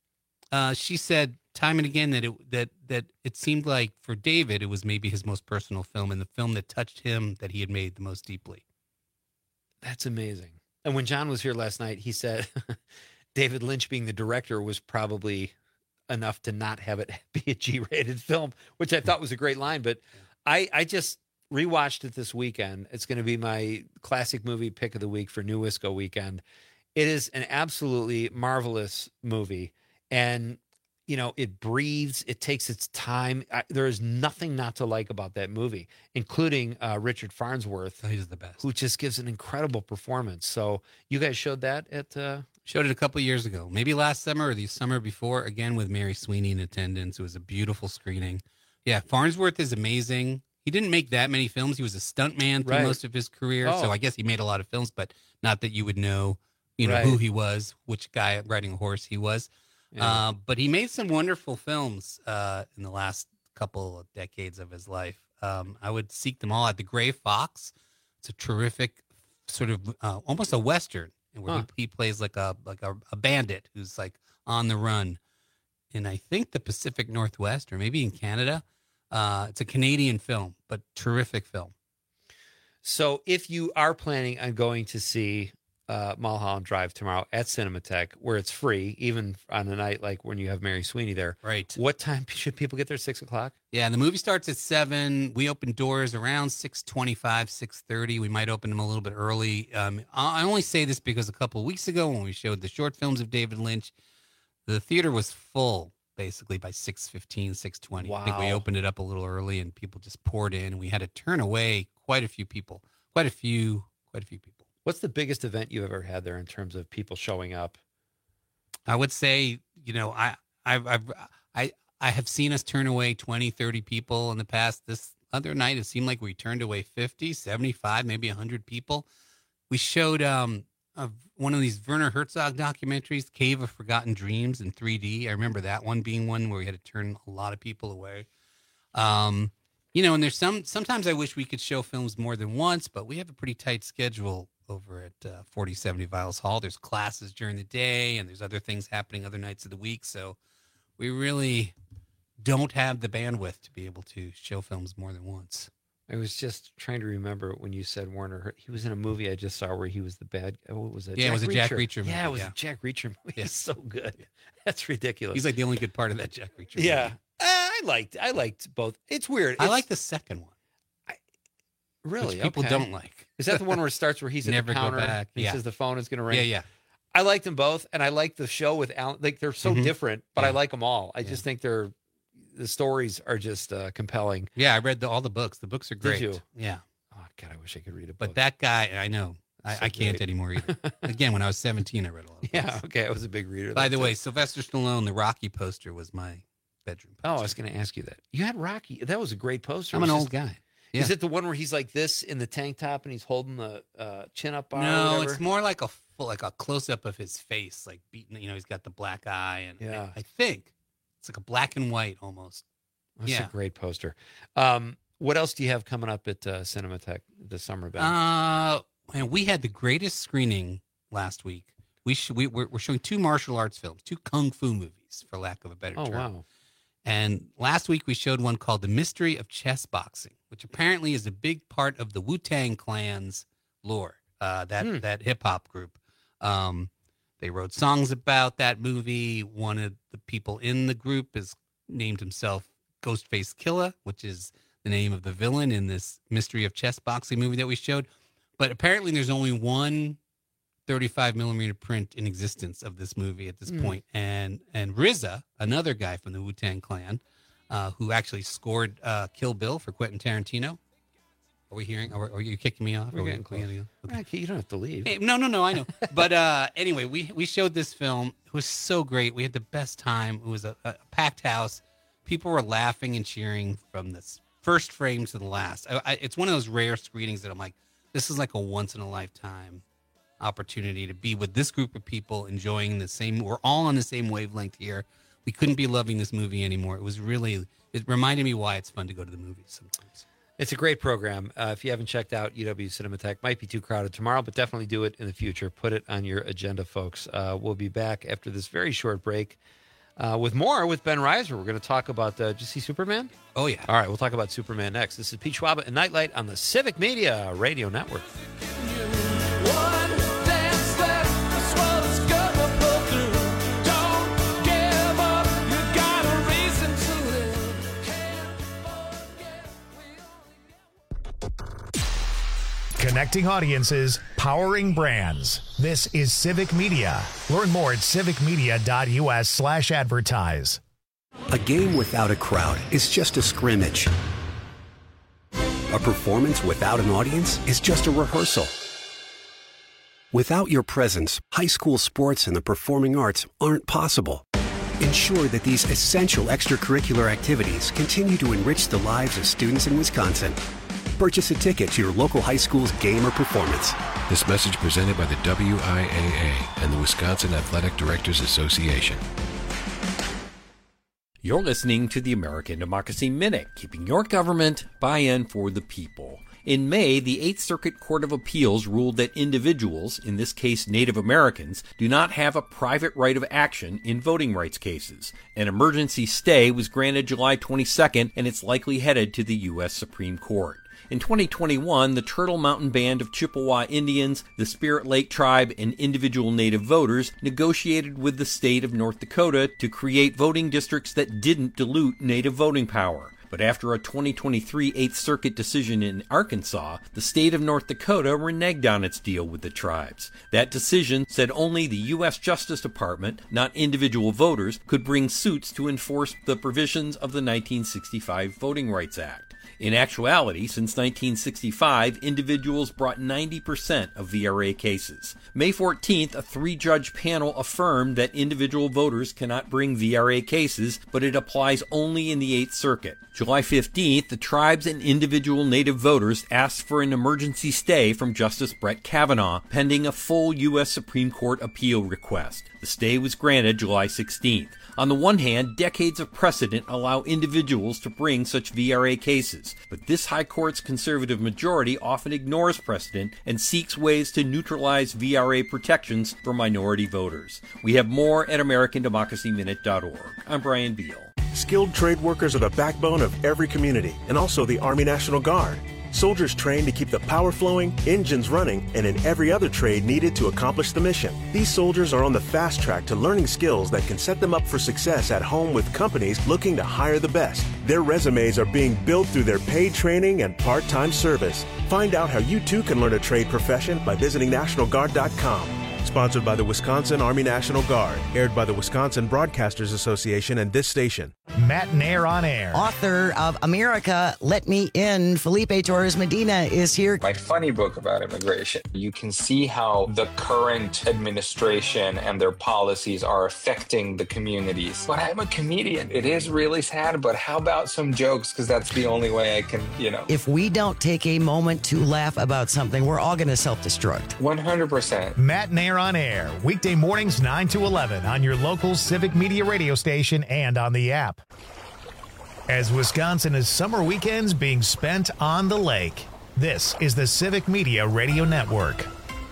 she said time and again that it seemed like for David, it was maybe his most personal film and the film that touched him that he had made the most deeply. That's amazing. And when John was here last night, he said David Lynch being the director was probably enough to not have it be a G-rated film, which I thought was a great line. But I just rewatched it this weekend. It's going to be my classic movie pick of the week for New Wisco weekend. It is an absolutely marvelous movie. And, you know, it breathes. It takes its time. There is nothing not to like about that movie, including Richard Farnsworth. He's the best. Who just gives an incredible performance. So you guys showed that at... Showed it a couple years ago, maybe last summer or the summer before, again with Mary Sweeney in attendance. It was a beautiful screening. Yeah, Farnsworth is amazing. He didn't make that many films. He was a stuntman through most of his career, so I guess he made a lot of films, but not that you would know, who he was, which guy riding a horse he was. Yeah. But he made some wonderful films in the last couple of decades of his life. I would seek them all out. The Gray Fox, it's a terrific sort of almost a Western. Where he plays like a bandit who's like on the run in, I think, the Pacific Northwest or maybe in Canada. It's a Canadian film, but terrific film. So if you are planning on going to see Mulholland Drive tomorrow at Cinematheque, where it's free, even on a night like when you have Mary Sweeney there, right? What time should people get there? 6 o'clock? Yeah, the movie starts at 7. We open doors around 6:25, 6:30. We might open them a little bit early. I only say this because a couple of weeks ago when we showed the short films of David Lynch, the theater was full basically by 6:15, 6:20. Wow. I think we opened it up a little early and people just poured in. We had to turn away quite a few people. Quite a few people. What's the biggest event you ever had there in terms of people showing up? I would say, I have seen us turn away 20, 30 people in the past. This other night, it seemed like we turned away 50, 75, maybe 100 people. We showed one of these Werner Herzog documentaries, Cave of Forgotten Dreams in 3D. I remember that one being one where we had to turn a lot of people away. And there's sometimes I wish we could show films more than once, but we have a pretty tight schedule over at 4070 Viles Hall. There's classes during the day, and there's other things happening other nights of the week. So we really don't have the bandwidth to be able to show films more than once. I was just trying to remember when you said Werner. He was in a movie I just saw where he was the bad. What was it? Yeah, it was a Jack Reacher movie. Yeah, it was a Jack Reacher movie. Yeah. He's so good. That's ridiculous. He's like the only good part of that Jack Reacher movie. Yeah, I liked both. It's weird. I like the second one. Really? Which people don't like. Is that the one where it starts where he's at Never the counter? go back. He says the phone is going to ring. Yeah. I liked them both, and I like the show with Alan. Like they're so different, but I like them all. I just think the stories are just compelling. Yeah, I read all the books. The books are great. Did you? Yeah. Oh God, I wish I could read a book. But that guy, I know. I can't anymore either. Again, when I was 17, I read a lot of books. Yeah, okay. I was a big reader. By the way, Sylvester Stallone, the Rocky poster was my bedroom poster. Oh, I was going to ask you that. You had Rocky. That was a great poster. I'm an old guy. Yeah. Is it the one where he's like this in the tank top and he's holding the chin-up bar? No, it's more like a close-up of his face, like beaten. He's got the black eye, and I think it's like a black and white almost. That's a great poster. What else do you have coming up at Cinematheque this summer, Ben? And we had the greatest screening last week. We're showing 2 martial arts films, 2 kung fu movies, for lack of a better term. Wow. And last week we showed one called The Mystery of Chess Boxing, which apparently is a big part of the Wu-Tang Clan's lore, that hip-hop group. They wrote songs about that movie. One of the people in the group has named himself Ghostface Killah, which is the name of the villain in this Mystery of Chess Boxing movie that we showed. But apparently there's only one 35 millimeter print in existence of this movie at this point. And RZA, another guy from the Wu-Tang Clan, who actually scored Kill Bill for Quentin Tarantino. Are we hearing? Are you kicking me off? We're getting close. Okay. You don't have to leave. Hey, no, I know. But anyway, we showed this film. It was so great. We had the best time. It was a packed house. People were laughing and cheering from this first frame to the last. It's one of those rare screenings that I'm like, this is like a once-in-a-lifetime opportunity to be with this group of people enjoying the same. We're all on the same wavelength here. We couldn't be loving this movie anymore. It reminded me why it's fun to go to the movies sometimes. It's a great program. If you haven't checked out UW Cinematheque, might be too crowded tomorrow, but definitely do it in the future. Put it on your agenda, folks. We'll be back after this very short break with more with Ben Reiser. We're going to talk about, did you see Superman? Oh, yeah. All right, we'll talk about Superman next. This is Pete Schwaba and Nightlight on the Civic Media Radio Network. Connecting audiences, powering brands. This is Civic Media. Learn more at civicmedia.us/advertise. A game without a crowd is just a scrimmage. A performance without an audience is just a rehearsal. Without your presence, high school sports and the performing arts aren't possible. Ensure that these essential extracurricular activities continue to enrich the lives of students in Wisconsin. Purchase a ticket to your local high school's game or performance. This message presented by the WIAA and the Wisconsin Athletic Directors Association. You're listening to the American Democracy Minute, keeping your government buy-in for the people. In May, the 8th Circuit Court of Appeals ruled that individuals, in this case Native Americans, do not have a private right of action in voting rights cases. An emergency stay was granted July 22nd, and it's likely headed to the U.S. Supreme Court. In 2021, the Turtle Mountain Band of Chippewa Indians, the Spirit Lake Tribe, and individual Native voters negotiated with the state of North Dakota to create voting districts that didn't dilute Native voting power. But after a 2023 8th Circuit decision in Arkansas, the state of North Dakota reneged on its deal with the tribes. That decision said only the U.S. Justice Department, not individual voters, could bring suits to enforce the provisions of the 1965 Voting Rights Act. In actuality, since 1965, individuals brought 90% of VRA cases. May 14th, a 3-judge panel affirmed that individual voters cannot bring VRA cases, but it applies only in the 8th Circuit. July 15th, the tribes and individual Native voters asked for an emergency stay from Justice Brett Kavanaugh, pending a full U.S. Supreme Court appeal request. The stay was granted July 16th. On the one hand, decades of precedent allow individuals to bring such VRA cases, but this High Court's conservative majority often ignores precedent and seeks ways to neutralize VRA protections for minority voters. We have more at AmericanDemocracyMinute.org. I'm Brian Beal. Skilled trade workers are the backbone of every community, and also the Army National Guard. Soldiers trained to keep the power flowing, engines running, and in every other trade needed to accomplish the mission. These soldiers are on the fast track to learning skills that can set them up for success at home with companies looking to hire the best. Their resumes are being built through their paid training and part-time service. Find out how you too can learn a trade profession by visiting NationalGuard.com. Sponsored by the Wisconsin Army National Guard. Aired by the Wisconsin Broadcasters Association and this station. Matt Nair on air. Author of America, Let Me In, Felipe Torres Medina is here. My funny book about immigration. You can see how the current administration and their policies are affecting the communities. But I'm a comedian. It is really sad, but how about some jokes? Because that's the only way I can, If we don't take a moment to laugh about something, we're all going to self-destruct. 100%. Matt Nair on air, weekday mornings 9 to 11 on your local Civic Media radio station and on the app. As Wisconsin is summer weekends being spent on the lake, this is the Civic Media Radio Network.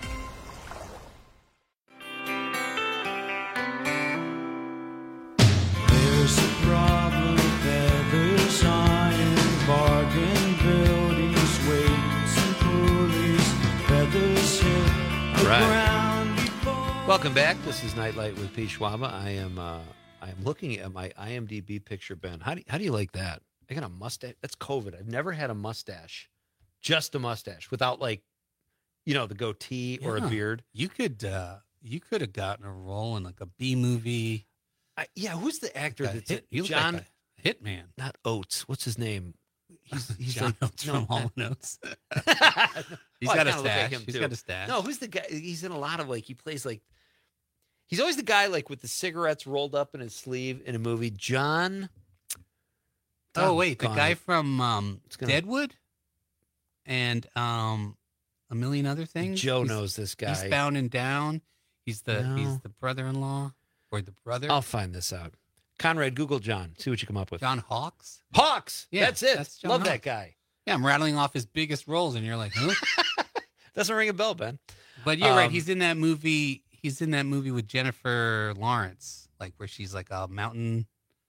There's a problem with feathers iron, bargain buildings, weights and pulleys, feathers hit the ground. Welcome back. This is Nightlight with Pete Schwaba. I am looking at my IMDb picture, Ben. How do you like that? I got a mustache. That's COVID. I've never had a mustache, just a mustache, without the goatee or a beard. You could have gotten a role in like a B movie. Who's the actor that's John like Hitman? Not Oates. What's his name? He's John Oates from Hall & Oates. He's got a stash. He's got a stash. No, who's the guy? He's in a lot of he plays he's always the guy with the cigarettes rolled up in his sleeve in a movie. John. Oh wait, the guy from Deadwood and a million other things. Joe knows this guy. Eastbound and Down. He's the brother-in-law or the brother. I'll find this out. Conrad, Google John. See what you come up with. John Hawkes? Hawks! Yeah, that's it. That's John Love Hawkes. that guy. Yeah, I'm rattling off his biggest roles, and you're like, huh? Doesn't ring a bell, Ben. But you're right. He's in that movie. He's in that movie with Jennifer Lawrence, where she's like a mountain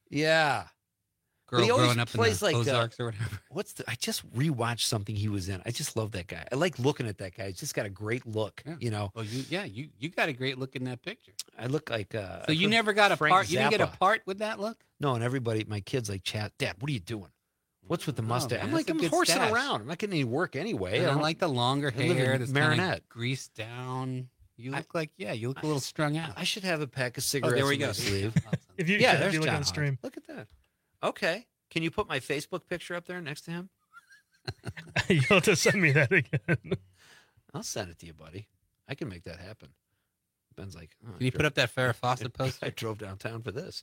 girl growing up in the Ozarks or whatever. I just rewatched something he was in. I just love that guy. I like looking at that guy. He's just got a great look, Well, you got a great look in that picture. I look like So you never got a Frank part. You didn't get a Zappa. part with that look? No, and everybody, my kids chat, Dad, what are you doing? What's with the mustache? man, I'm like, that's a I'm good horsing stash. around. I'm not getting any work anyway. And I like the longer I live hair in that's Marinette. kind of greased down. You look you look a little strung out. I should have a pack of cigarettes there we in go. my sleeve. If you there's look John on the stream. Hodge. Look at that. Okay. Can you put my Facebook picture up there next to him? You'll have to send me that again. I'll send it to you, buddy. I can make that happen. Ben's like, oh, Can you put up that Farrah Fawcett poster? I drove downtown for this.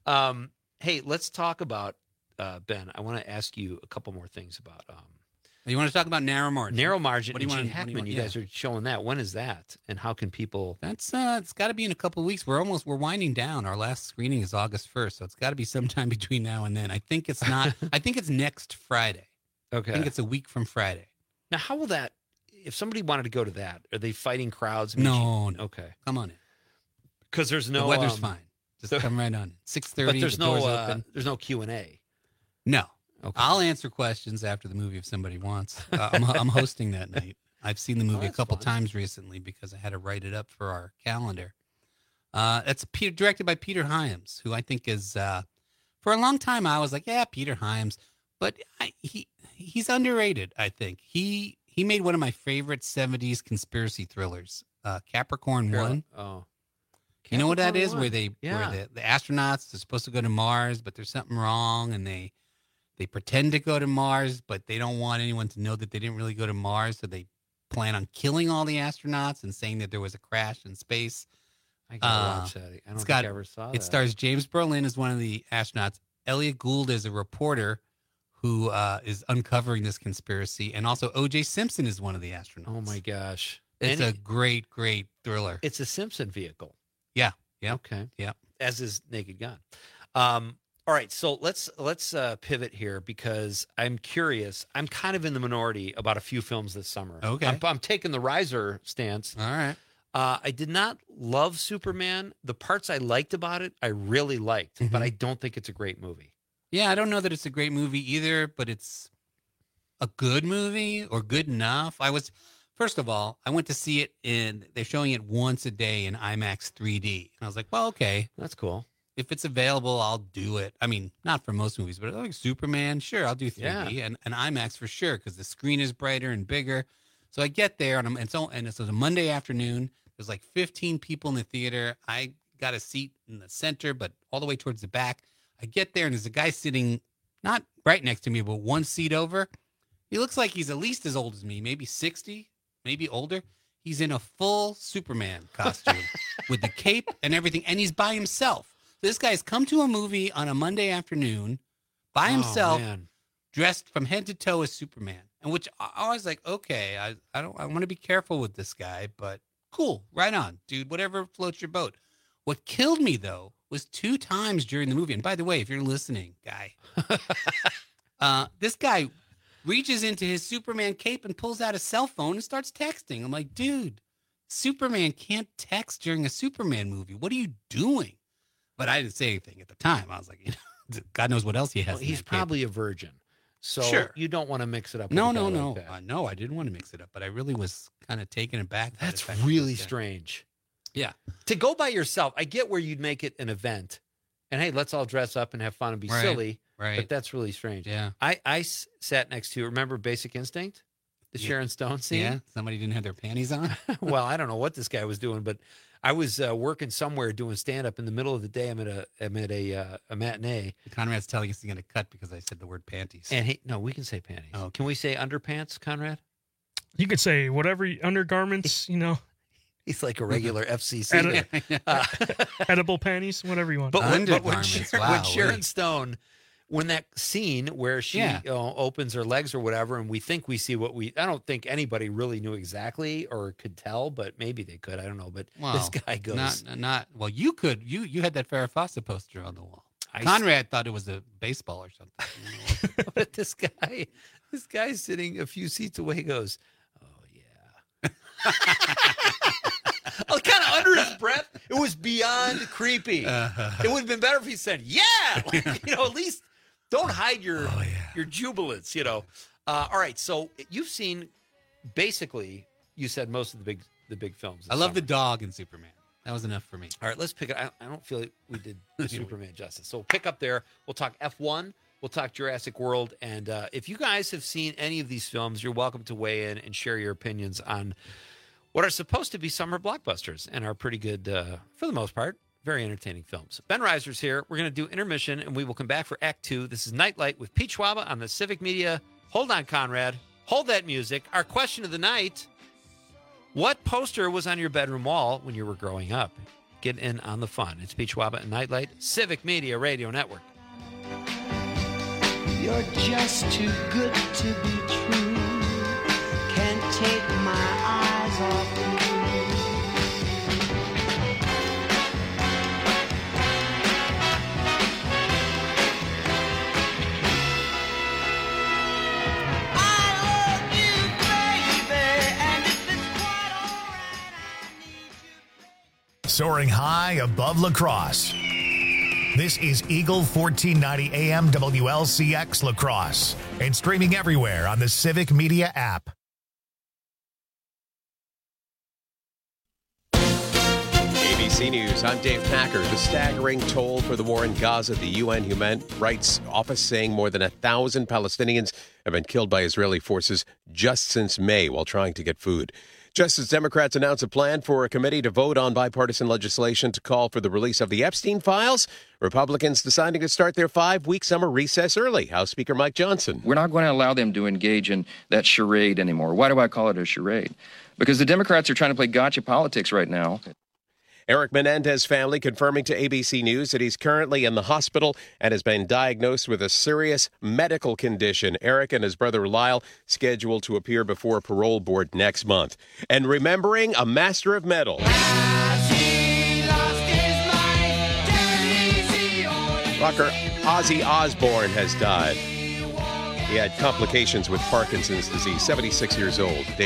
Hey, let's talk about Ben. I want to ask you a couple more things about You want to talk about Narrow Margin? Narrow Margin. What do you and want? Gene Hackman. You guys are showing that. When is that? And how can people? That's it's got to be in a couple of weeks. We're winding down. Our last screening is August 1st, so it's got to be sometime between now and then. I think it's not. I think it's next Friday. Okay. I think it's a week from Friday. Now, how will that? If somebody wanted to go to that, are they fighting crowds? I mean, No. Okay. Come on in. Because there's no The weather's fine. Just come right on. 6:30. But there's the doors no open. there's no Q&A. No. Okay. I'll answer questions after the movie if somebody wants. I'm hosting that night. I've seen the movie a couple times recently because I had to write it up for our calendar. It's directed by Peter Hyams, who I think is, for a long time I was like, yeah, Peter Hyams, but he's underrated. I think he made one of my favorite 70s conspiracy thrillers, Capricorn 1. Oh. You know what that is? Capricorn 1. Where the astronauts are supposed to go to Mars, but there's something wrong, and they pretend to go to Mars, but they don't want anyone to know that they didn't really go to Mars, so they plan on killing all the astronauts and saying that there was a crash in space. I gotta watch that. I don't think I ever saw that. It stars James Brolin as one of the astronauts, Elliot Gould as a reporter who is uncovering this conspiracy, and also O.J. Simpson is one of the astronauts. Oh my gosh! It's a great thriller. It's a Simpson vehicle. Yeah. Yeah. Okay. Yeah. As is Naked Gun. All right, so let's pivot here because I'm curious. I'm kind of in the minority about a few films this summer. Okay. I'm taking the riser stance. All right. I did not love Superman. The parts I liked about it, I really liked, but I don't think it's a great movie. Yeah, I don't know that it's a great movie either, but it's a good movie or good enough. First of all, I went to see it they're showing it once a day in IMAX 3D. And I was like, well, okay. That's cool. If it's available, I'll do it. I mean, not for most movies, but like Superman, sure, I'll do 3D and IMAX for sure because the screen is brighter and bigger. So I get there, and it's a Monday afternoon. There's like 15 people in the theater. I got a seat in the center, but all the way towards the back. I get there, and there's a guy sitting not right next to me, but one seat over. He looks like he's at least as old as me, maybe 60, maybe older. He's in a full Superman costume with the cape and everything, and he's by himself. This guy's come to a movie on a Monday afternoon by himself, dressed from head to toe as Superman. And which I was like, okay, I want to be careful with this guy, but cool, right on, dude, whatever floats your boat. What killed me, though, was 2 times during the movie. And by the way, if you're listening, guy, this guy reaches into his Superman cape and pulls out a cell phone and starts texting. I'm like, dude, Superman can't text during a Superman movie. What are you doing? But I didn't say anything at the time. I was like, God knows what else he has. Well, he's probably a virgin. So you don't want to mix it up. No. Like No, I didn't want to mix it up, but I really was kind of taken aback. That's really strange. Yeah. To go by yourself, I get where you'd make it an event and hey, let's all dress up and have fun and be silly. Right. But that's really strange. Yeah. I sat next to, remember Basic Instinct? The Sharon Stone scene? Yeah. Somebody didn't have their panties on. Well, I don't know what this guy was doing, but I was working somewhere doing stand-up in the middle of the day. I'm at a matinee. Conrad's telling us he's going to cut because I said the word panties. And no, we can say panties. Oh, okay. Can we say underpants, Conrad? You could say whatever undergarments, He's like a regular FCC. Edible panties, whatever you want. But when Undergarments, when Sharon Stone, when that scene where she opens her legs or whatever, and we think we see I don't think anybody really knew exactly or could tell, but maybe they could. I don't know. But this guy goes. Well, you could. You had that Farrah Fawcett poster on the wall. Conrad thought it was a baseball or something. But this guy's sitting a few seats away goes, oh, yeah. Kind of under his breath. It was beyond creepy. It would have been better if he said, yeah. Like, at least don't hide your jubilance, All right. So you've seen, basically, you said most of the big films. I love the dog in Superman. That was enough for me. All right, let's pick it. I don't feel like we did Superman justice. So we'll pick up there. We'll talk F1, We'll talk Jurassic World. And if you guys have seen any of these films, you're welcome to weigh in and share your opinions on what are supposed to be summer blockbusters and are pretty good, for the most part, very entertaining films. Ben Reiser's here. We're going to do intermission, and we will come back for Act 2. This is Nightlight with Pete Schwaba on the Civic Media. Hold on, Conrad. Hold that music. Our question of the night, what poster was on your bedroom wall when you were growing up? Get in on the fun. It's Pete Schwaba and Nightlight, Civic Media Radio Network. You're just too good to be true. Can't take my eyes off you. Soaring high above La Crosse. This is Eagle 1490 AM WLCX La Crosse and streaming everywhere on the Civic Media app. ABC News, I'm Dave Packer. The staggering toll for the war in Gaza, the UN Human Rights Office saying more than 1,000 Palestinians have been killed by Israeli forces just since May while trying to get food. Just as Democrats announced a plan for a committee to vote on bipartisan legislation to call for the release of the Epstein files, Republicans deciding to start their 5-week summer recess early. House Speaker Mike Johnson. We're not going to allow them to engage in that charade anymore. Why do I call it a charade? Because the Democrats are trying to play gotcha politics right now. Eric Menendez's family confirming to ABC News that he's currently in the hospital and has been diagnosed with a serious medical condition. Eric and his brother Lyle scheduled to appear before a parole board next month. And remembering a master of metal. Rocker Ozzy Osbourne has died. He had complications with Parkinson's disease, 76 years old.